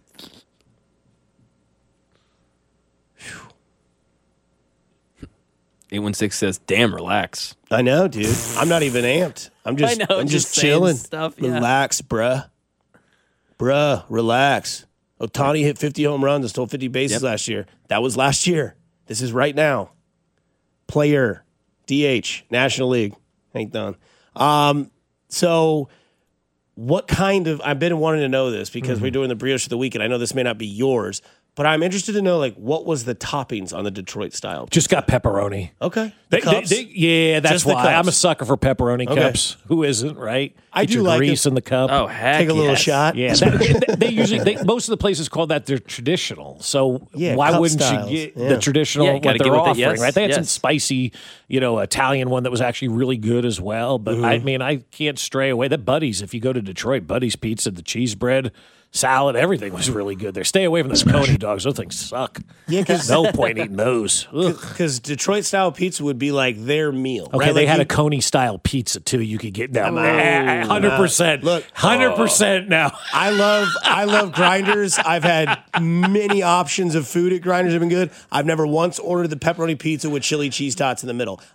eight one six says, damn, relax. I know, dude. I'm not even amped. I'm just, I know, I'm just, just chilling. Stuff, yeah. Relax, bruh. Bruh, relax. Ohtani hit fifty home runs and stole fifty bases yep. last year. That was last year. This is right now. Player, D H, National League. Ain't done. Um, So what kind of, I've been wanting to know this because mm-hmm. we're doing the brioche of the week, and I know this may not be yours, but I'm interested to know, like, what was the toppings on the Detroit style? Just got pepperoni. Okay. They, they, they, yeah, that's Just why. I'm a sucker for pepperoni okay. cups. Who isn't, right? I Get do your like grease it. in the cup. Oh, heck Take a little yes. shot. Yeah, that, they, they usually, they, most of the places call that their traditional. So yeah, why wouldn't styles. you get yeah. the traditional Yeah, what gotta they're get with it, offering, yes, right? They had yes. some spicy, you know, Italian one that was actually really good as well. But mm-hmm. I mean, I can't stray away. That Buddy's, if you go to Detroit, Buddy's Pizza, the cheese bread, salad, everything was really good there. Stay away from those Coney dogs. Those things suck. Yeah, because no point eating those. Because Detroit style pizza would be like their meal. Okay, right? they like had you, a Coney style pizza too. You could get down Come there, on. hundred percent. Look, hundred percent now. I love I love Grinders. I've had many options of food at Grinders have been good. I've never once ordered the pepperoni pizza with chili cheese tots in the middle.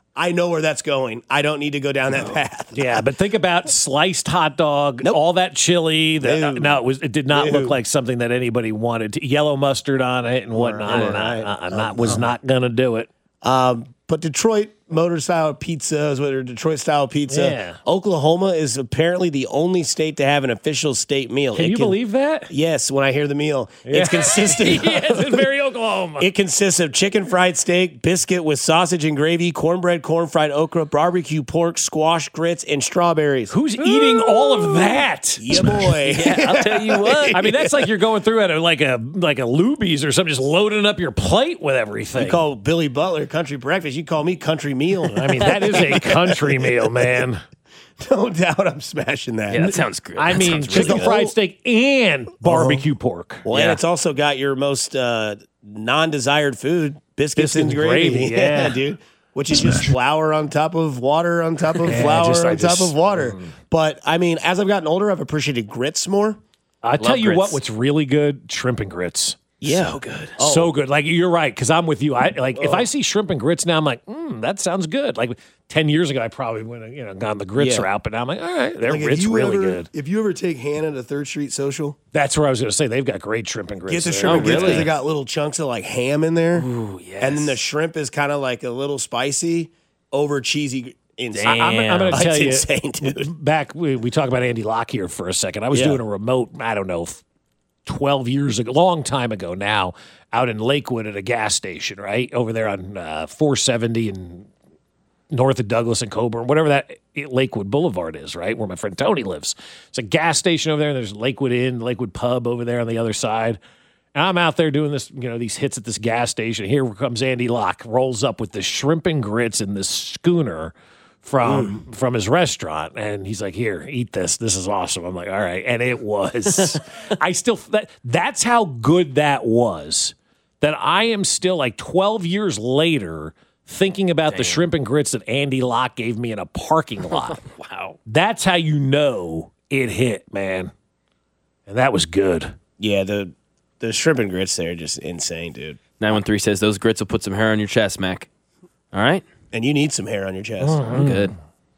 I know where that's going. I don't need to go down that path. Yeah, but think about sliced hot dog, nope. all that chili. The, uh, no, it was. It did not Ew. look like something that anybody wanted. To, yellow mustard on it and whatnot. And I, I, I not, was not going to do it. Um, but Detroit motor style pizza is what Detroit style pizza. Yeah. Oklahoma is apparently the only state to have an official state meal. Can it you can, believe that? Yes, when I hear the meal. Yeah. It's consistent. Yes, it's very Oklahoma. It consists of chicken fried steak, biscuit with sausage and gravy, cornbread, corn fried okra, barbecue pork, squash grits, and strawberries. Who's eating all of that? Yeah, boy. Yeah, I'll tell you what. I mean, that's like you're going through at a, like a like a Luby's or something, just loading up your plate with everything. You call Billy Butler country breakfast. You call me country meal. I mean, that is a country meal, man. No doubt I'm smashing that. Yeah, that sounds good. I That mean, sounds chicken really fried good. steak and barbecue pork. Well, Yeah. and it's also got your most uh, non-desired food, biscuits, Biscuits and and gravy. gravy, yeah. dude. Which is just flour on top of water on top of Yeah, flour just- I on top just- of water. But, I mean, as I've gotten older, I've appreciated grits more. I tell you grits. what, what's really good, shrimp and grits. Yeah. So good. So good. Like you're right, because I'm with you. I like if I see shrimp and grits now, I'm like, mm, that sounds good. Like ten years ago, I probably would have you know gone the grits Yeah. route, but now I'm like, all right, they're Like, if it's you really ever- good. If you ever take Hannah to Third Street Social, That's where I was going to say they've got great shrimp and grits. get the there. shrimp and grits really? because they got little chunks of like ham in there. Ooh, yes. And then the shrimp is kind of like a little spicy over cheesy inside. I, I'm, I'm going to It's tell you, insane, dude. back we, we talk about Andy Locke here for a second. I was Yeah. doing a remote, I don't know, twelve years ago, long time ago now, out in Lakewood at a gas station, right over there on uh, four seventy and north of Douglas and Coburn, whatever that Lakewood Boulevard is, right where my friend Tony lives. It's a gas station over there, and there's Lakewood Inn, Lakewood Pub over there on the other side. And I'm out there doing this, you know, these hits at this gas station. Here comes Andy Locke, rolls up with the shrimp and grits in this schooner from mm. from his restaurant, and he's like, "Here, eat this. This is awesome." I'm like, "All right," and it was. I still that that's how good that was. That I am still like twelve years later thinking about Damn. the shrimp and grits that Andy Locke gave me in a parking lot. Wow, that's how you know it hit, man. And that was good. Yeah, the the shrimp and grits there are just insane, dude. nine one three says those grits will put some hair on your chest, Mac. All right. And you need some hair on your chest. Oh, I'm good.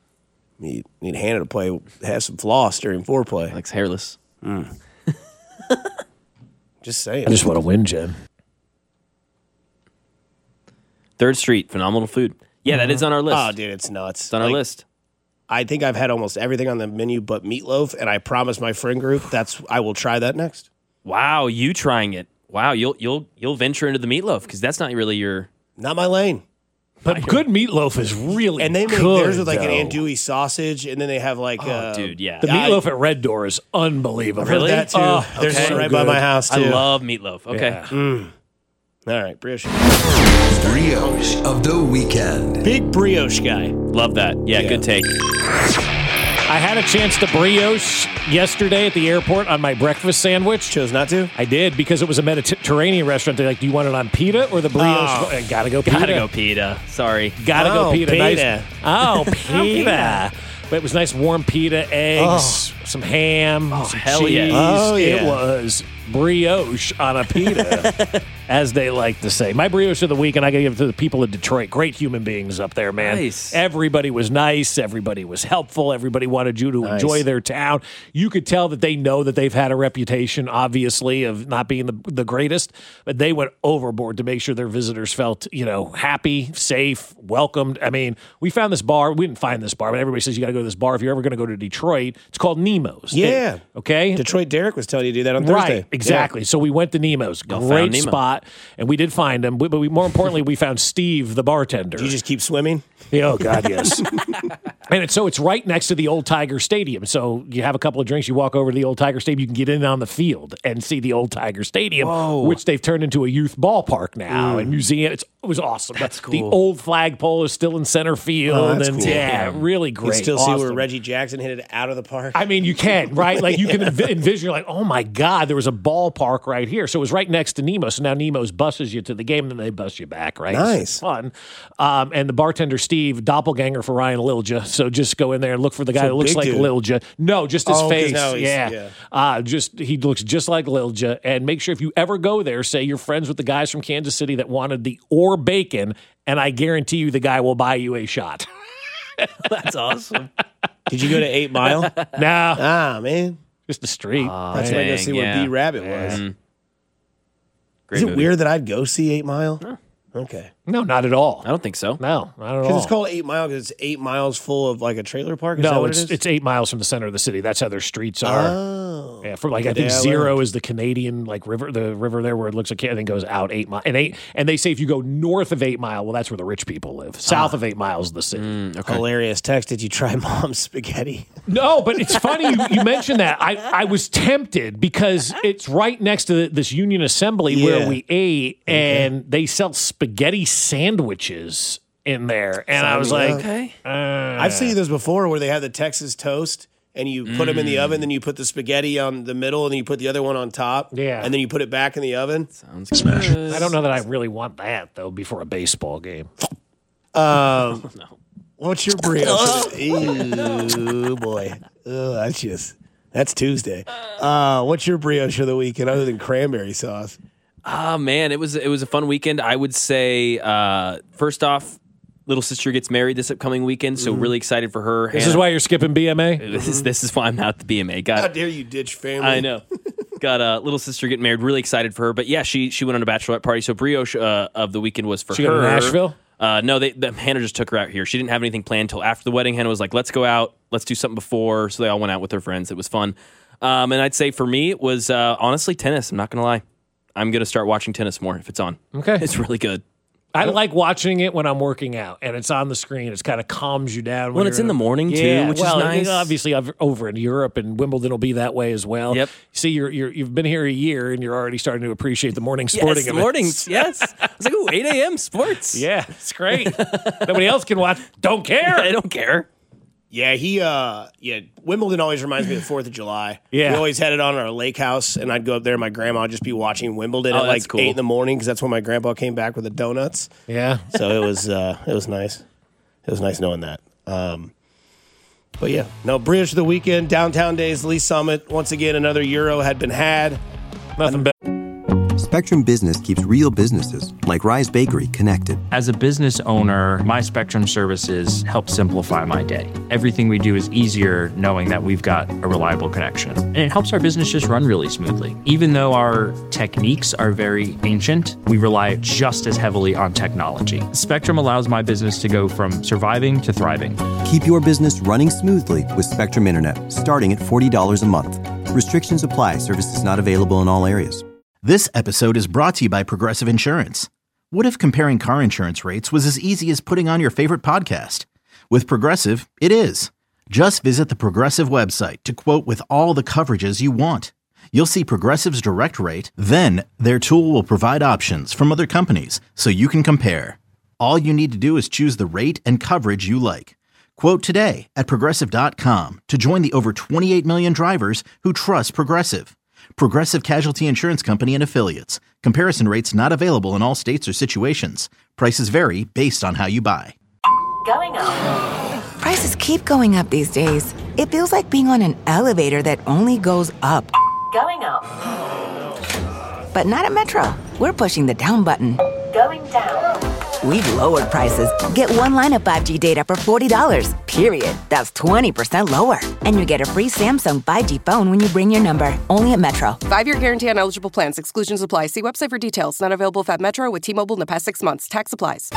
Need, need Hannah to play, have some floss during foreplay. Likes hairless. Mm. Just saying. I just want to win, Jen. Third Street, phenomenal food. Yeah, that is on our list. Oh, dude, it's nuts. It's on our Like, list. I think I've had almost everything on the menu but meatloaf, and I promised my friend group that's I will try that next. Wow, you trying it? Wow, you'll you'll you'll venture into the meatloaf because that's not really your not my lane. But good meatloaf is really and they make good, theirs with like though. an andouille sausage, and then they have like, oh, uh, dude, yeah, the meatloaf at Red Door is unbelievable. I've heard that too. Oh, There's okay. one right So by good. my house too. I love meatloaf. Okay, Yeah. Mm. All right, brioche. Brioche of the weekend. Big brioche guy. love that. Yeah, Yeah. good take. I had a chance to brioche yesterday at the airport on my breakfast sandwich. Chose not to? I did because it was a Mediterranean restaurant. They're like, do you want it on pita or the brioche? Oh. I gotta go pita. Gotta go pita. Sorry. Gotta Oh, go pita. pita. Nice. Oh, pita. But it was nice warm pita, eggs, some ham, Oh, some hell cheese. yeah. Oh, It yeah. was brioche on a pita, as they like to say. My brioche of the week, and I got to give it to the people of Detroit. Great human beings up there, man. Nice. Everybody was nice. Everybody was helpful. Everybody wanted you to Nice. enjoy their town. You could tell that they know that they've had a reputation, obviously, of not being the, the greatest, but they went overboard to make sure their visitors felt, you know, happy, safe, welcomed. I mean, we found this bar. We didn't find this bar, but everybody says you got to go to this bar if you're ever going to go to Detroit. It's called Nemo's. Yeah. It- okay. Detroit Derek was telling you to do that on Thursday. Right, exactly. So we went to Nemo's. Y'all Great found Nemo. spot, and we did find him. But we, more importantly, we found Steve, the bartender. Do you just keep swimming? Yeah, oh God, yes. And it's, so it's right next to the Old Tiger Stadium. So you have a couple of drinks, you walk over to the Old Tiger Stadium, you can get in on the field and see the Old Tiger Stadium, Whoa. which they've turned into a youth ballpark now and museum. It's, it was awesome. That's The cool. old flagpole is still in center field, Oh, that's and cool. yeah, really great. You can still see where Awesome. Reggie Jackson hit it out of the park. I mean, you can, right? Like you can env- envision, you're like, oh my God, there was a ballpark right here. So it was right next to Nemo. So now Nemo's buses you to the game, and then they bus you back, right? So Nice. it's fun. Um, and the bartender, Steve, doppelganger for Ryan Lilja. So just go in there and look for the guy So that looks big like dude. Lilja. No, just his Oh, 'cause face. now he's- Yeah. yeah. Uh, just he looks just like Lilja. And make sure if you ever go there, say you're friends with the guys from Kansas City that wanted the or bacon, and I guarantee you the guy will buy you a shot. That's awesome. Did you go to Eight Mile? No. Ah, man. Just the street. Oh, That's where I go see yeah. where B Rabbit was. Mm. Is it movie. weird that I'd go see Eight Mile? No. Okay. No, not at all. I don't think so. No, not at all. Because it's called Eight Mile because it's eight miles full of like a trailer park? Is that No, what it's it is? it's eight miles from the center of the city. That's how their streets are. Oh. Yeah, for like I Good think day I zero learned. is the Canadian like river, the river there where it looks like I think goes out eight miles. And eight, and they say if you go north of Eight Mile, well, that's where the rich people live. South Ah. of Eight Miles is the city. Mm, okay. Hilarious text. Did you try Mom's spaghetti? No, but it's funny you, you mentioned that. I, I was tempted because it's right next to this Union Assembly Yeah. where we ate, and they sell spaghetti sandwiches in there. And I was Sign me like, up. Okay. uh, I've seen those before where they have the Texas toast and you put them in the oven, then you put the spaghetti on the middle, and then you put the other one on top. Yeah. And then you put it back in the oven. Sounds smash. I don't know that I really want that, though, before a baseball game. Um, No. What's your brioche? Ew, boy. Ugh, that's just, that's Tuesday. Uh, what's your brioche of the weekend other than cranberry sauce? Oh man, it was it was a fun weekend. I would say uh, first off, little sister gets married this upcoming weekend, so really excited for her. This Hannah- is why you're skipping B M A? This is this is why I'm not at the B M A. How Got dare you ditch family? I know. Got a uh, little sister getting married. Really excited for her. But yeah, she she went on a bachelorette party. So brioche uh, of the weekend was for She her. go to Nashville? Uh, no, they the, Hannah just took her out here. She didn't have anything planned until after the wedding. Hannah was like, "Let's go out. Let's do something before." So they all went out with their friends. It was fun. Um, and I'd say for me, it was uh, honestly tennis. I'm not gonna lie. I'm gonna start watching tennis more if it's on. Okay. It's really good. I like watching it when I'm working out and it's on the screen. It kind of calms you down. When you're it's in the morning, too, Yeah, which is well, nice. Obviously, I've- over in Europe and Wimbledon will be that way as well. Yep. See, you're, you're, you've been here a year and you're already starting to appreciate the morning sporting Yes, events. mornings. Yes. I was like, ooh, eight a.m. sports. Yeah, it's great. Nobody else can watch. Don't care. I don't care. Yeah, he, uh, yeah, Wimbledon always reminds me of the fourth of July. Yeah. We always had it on our lake house, and I'd go up there, and my grandma would just be watching Wimbledon Oh, at that's like cool. eight in the morning, because that's when my grandpa came back with the donuts. Yeah. So it was, uh, it was nice. It was nice knowing that. Um, but yeah, no, brioche of the weekend, downtown days, Lee Summit. Once again, another Euro had been had. Nothing better. Spectrum Business keeps real businesses, like Rise Bakery, connected. As a business owner, my Spectrum services help simplify my day. Everything we do is easier knowing that we've got a reliable connection. And it helps our business just run really smoothly. Even though our techniques are very ancient, we rely just as heavily on technology. Spectrum allows my business to go from surviving to thriving. Keep your business running smoothly with Spectrum Internet, starting at forty dollars a month. Restrictions apply. Services not available in all areas. This episode is brought to you by Progressive Insurance. What if comparing car insurance rates was as easy as putting on your favorite podcast? With Progressive, it is. Just visit the Progressive website to quote with all the coverages you want. You'll see Progressive's direct rate, then their tool will provide options from other companies so you can compare. All you need to do is choose the rate and coverage you like. Quote today at progressive dot com to join the over twenty-eight million drivers who trust Progressive. Progressive Casualty Insurance Company and Affiliates. Comparison rates not available in all states or situations. Prices vary based on how you buy. Going up. Prices keep going up these days. It feels like being on an elevator that only goes up. Going up. But not at Metro. We're pushing the down button. Going down. We've lowered prices. Get one line of five G data for forty dollars, period. That's twenty percent lower. And you get a free Samsung five G phone when you bring your number. Only at Metro. Five-year guarantee on eligible plans. Exclusions apply. See website for details. Not available at Metro with T-Mobile in the past six months. Tax applies.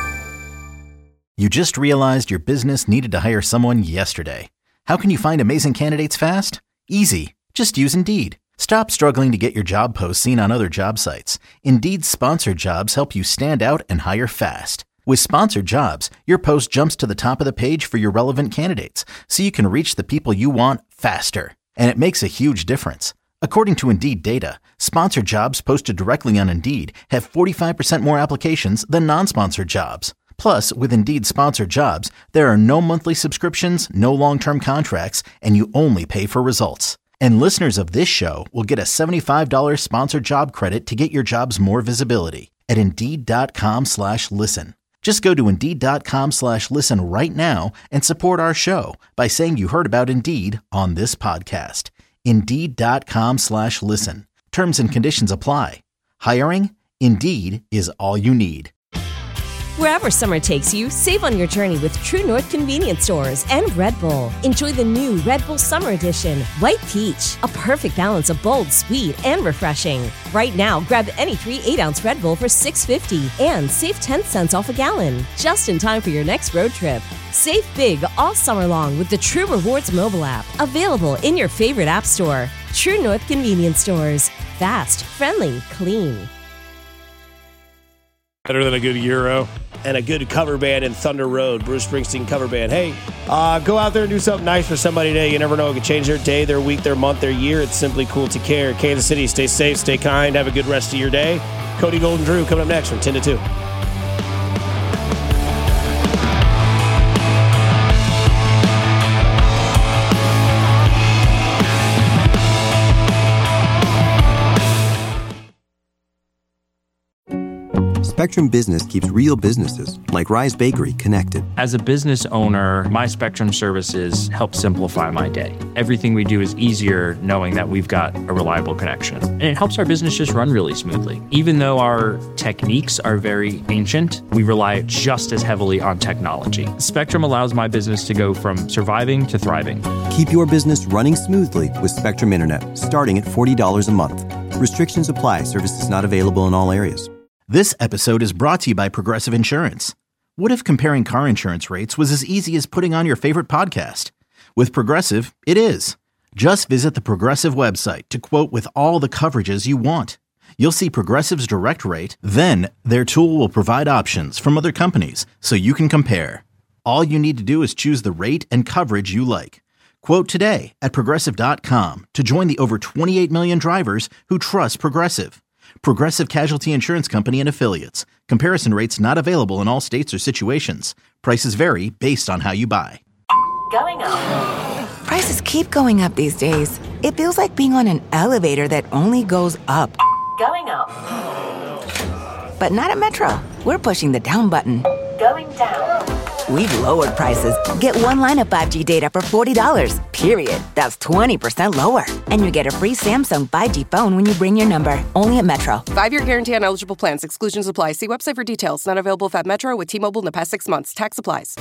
You just realized your business needed to hire someone yesterday. How can you find amazing candidates fast? Easy. Just use Indeed. Stop struggling to get your job posts seen on other job sites. Indeed's sponsored jobs help you stand out and hire fast. With sponsored jobs, your post jumps to the top of the page for your relevant candidates, so you can reach the people you want faster. And it makes a huge difference. According to Indeed data, sponsored jobs posted directly on Indeed have forty-five percent more applications than non-sponsored jobs. Plus, with Indeed sponsored jobs, there are no monthly subscriptions, no long-term contracts, and you only pay for results. And listeners of this show will get a seventy-five dollars sponsored job credit to get your jobs more visibility at Indeed.com slash listen. Just go to Indeed.com slash listen right now and support our show by saying you heard about Indeed on this podcast. Indeed.com slash listen. Terms and conditions apply. Hiring? Indeed is all you need. Wherever summer takes you, save on your journey with True North Convenience Stores and Red Bull. Enjoy the new Red Bull Summer Edition, White Peach, a perfect balance of bold, sweet, and refreshing. Right now, grab any three eight-ounce Red Bull for six dollars and fifty cents and save ten cents off a gallon, just in time for your next road trip. Save big all summer long with the True Rewards mobile app, available in your favorite app store. True North Convenience Stores. Fast, friendly, clean. Better than a good Euro. And a good cover band in Thunder Road, Bruce Springsteen cover band. Hey, uh, go out there and do something nice for somebody today. You never know. It could change their day, their week, their month, their year. It's simply cool to care. Kansas City, stay safe, stay kind. Have a good rest of your day. Cody Golden Drew coming up next from ten to two. Spectrum Business keeps real businesses, like Rise Bakery, connected. As a business owner, my Spectrum services help simplify my day. Everything we do is easier knowing that we've got a reliable connection. And it helps our business just run really smoothly. Even though our techniques are very ancient, we rely just as heavily on technology. Spectrum allows my business to go from surviving to thriving. Keep your business running smoothly with Spectrum Internet, starting at forty dollars a month. Restrictions apply. Services not available in all areas. This episode is brought to you by Progressive Insurance. What if comparing car insurance rates was as easy as putting on your favorite podcast? With Progressive, it is. Just visit the Progressive website to quote with all the coverages you want. You'll see Progressive's direct rate, then their tool will provide options from other companies so you can compare. All you need to do is choose the rate and coverage you like. Quote today at Progressive dot com to join the over twenty-eight million drivers who trust Progressive. Progressive Casualty Insurance Company and Affiliates. Comparison rates not available in all states or situations. Prices vary based on how you buy. Going up. Prices keep going up these days. It feels like being on an elevator that only goes up. Going up. But not at Metro. We're pushing the down button. Going down. We've lowered prices. Get one line of five G data for forty dollars, period. That's twenty percent lower. And you get a free Samsung five G phone when you bring your number. Only at Metro. Five-year guarantee on eligible plans. Exclusions apply. See website for details. Not available if at Metro with T-Mobile in the past six months. Tax applies.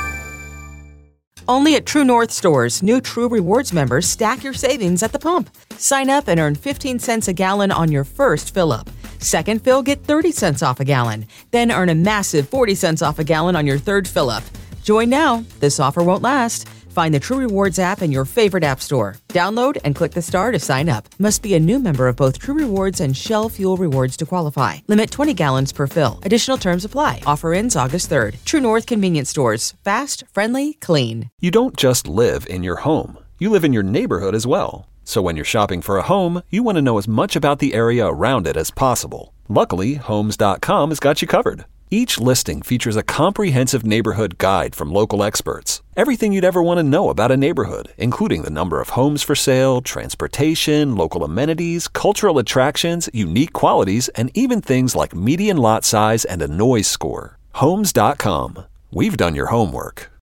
Only at True North stores, new True Rewards members stack your savings at the pump. Sign up and earn fifteen cents a gallon on your first fill-up. Second fill, get thirty cents off a gallon. Then earn a massive forty cents off a gallon on your third fill-up. Join now. This offer won't last. Find the True Rewards app in your favorite app store. Download and click the star to sign up. Must be a new member of both True Rewards and Shell Fuel Rewards to qualify. Limit twenty gallons per fill. Additional terms apply. Offer ends August third. True North Convenience Stores. Fast, friendly, clean. You don't just live in your home. You live in your neighborhood as well. So when you're shopping for a home, you want to know as much about the area around it as possible. Luckily, Homes dot com has got you covered. Each listing features a comprehensive neighborhood guide from local experts. Everything you'd ever want to know about a neighborhood, including the number of homes for sale, transportation, local amenities, cultural attractions, unique qualities, and even things like median lot size and a noise score. Homes dot com. We've done your homework.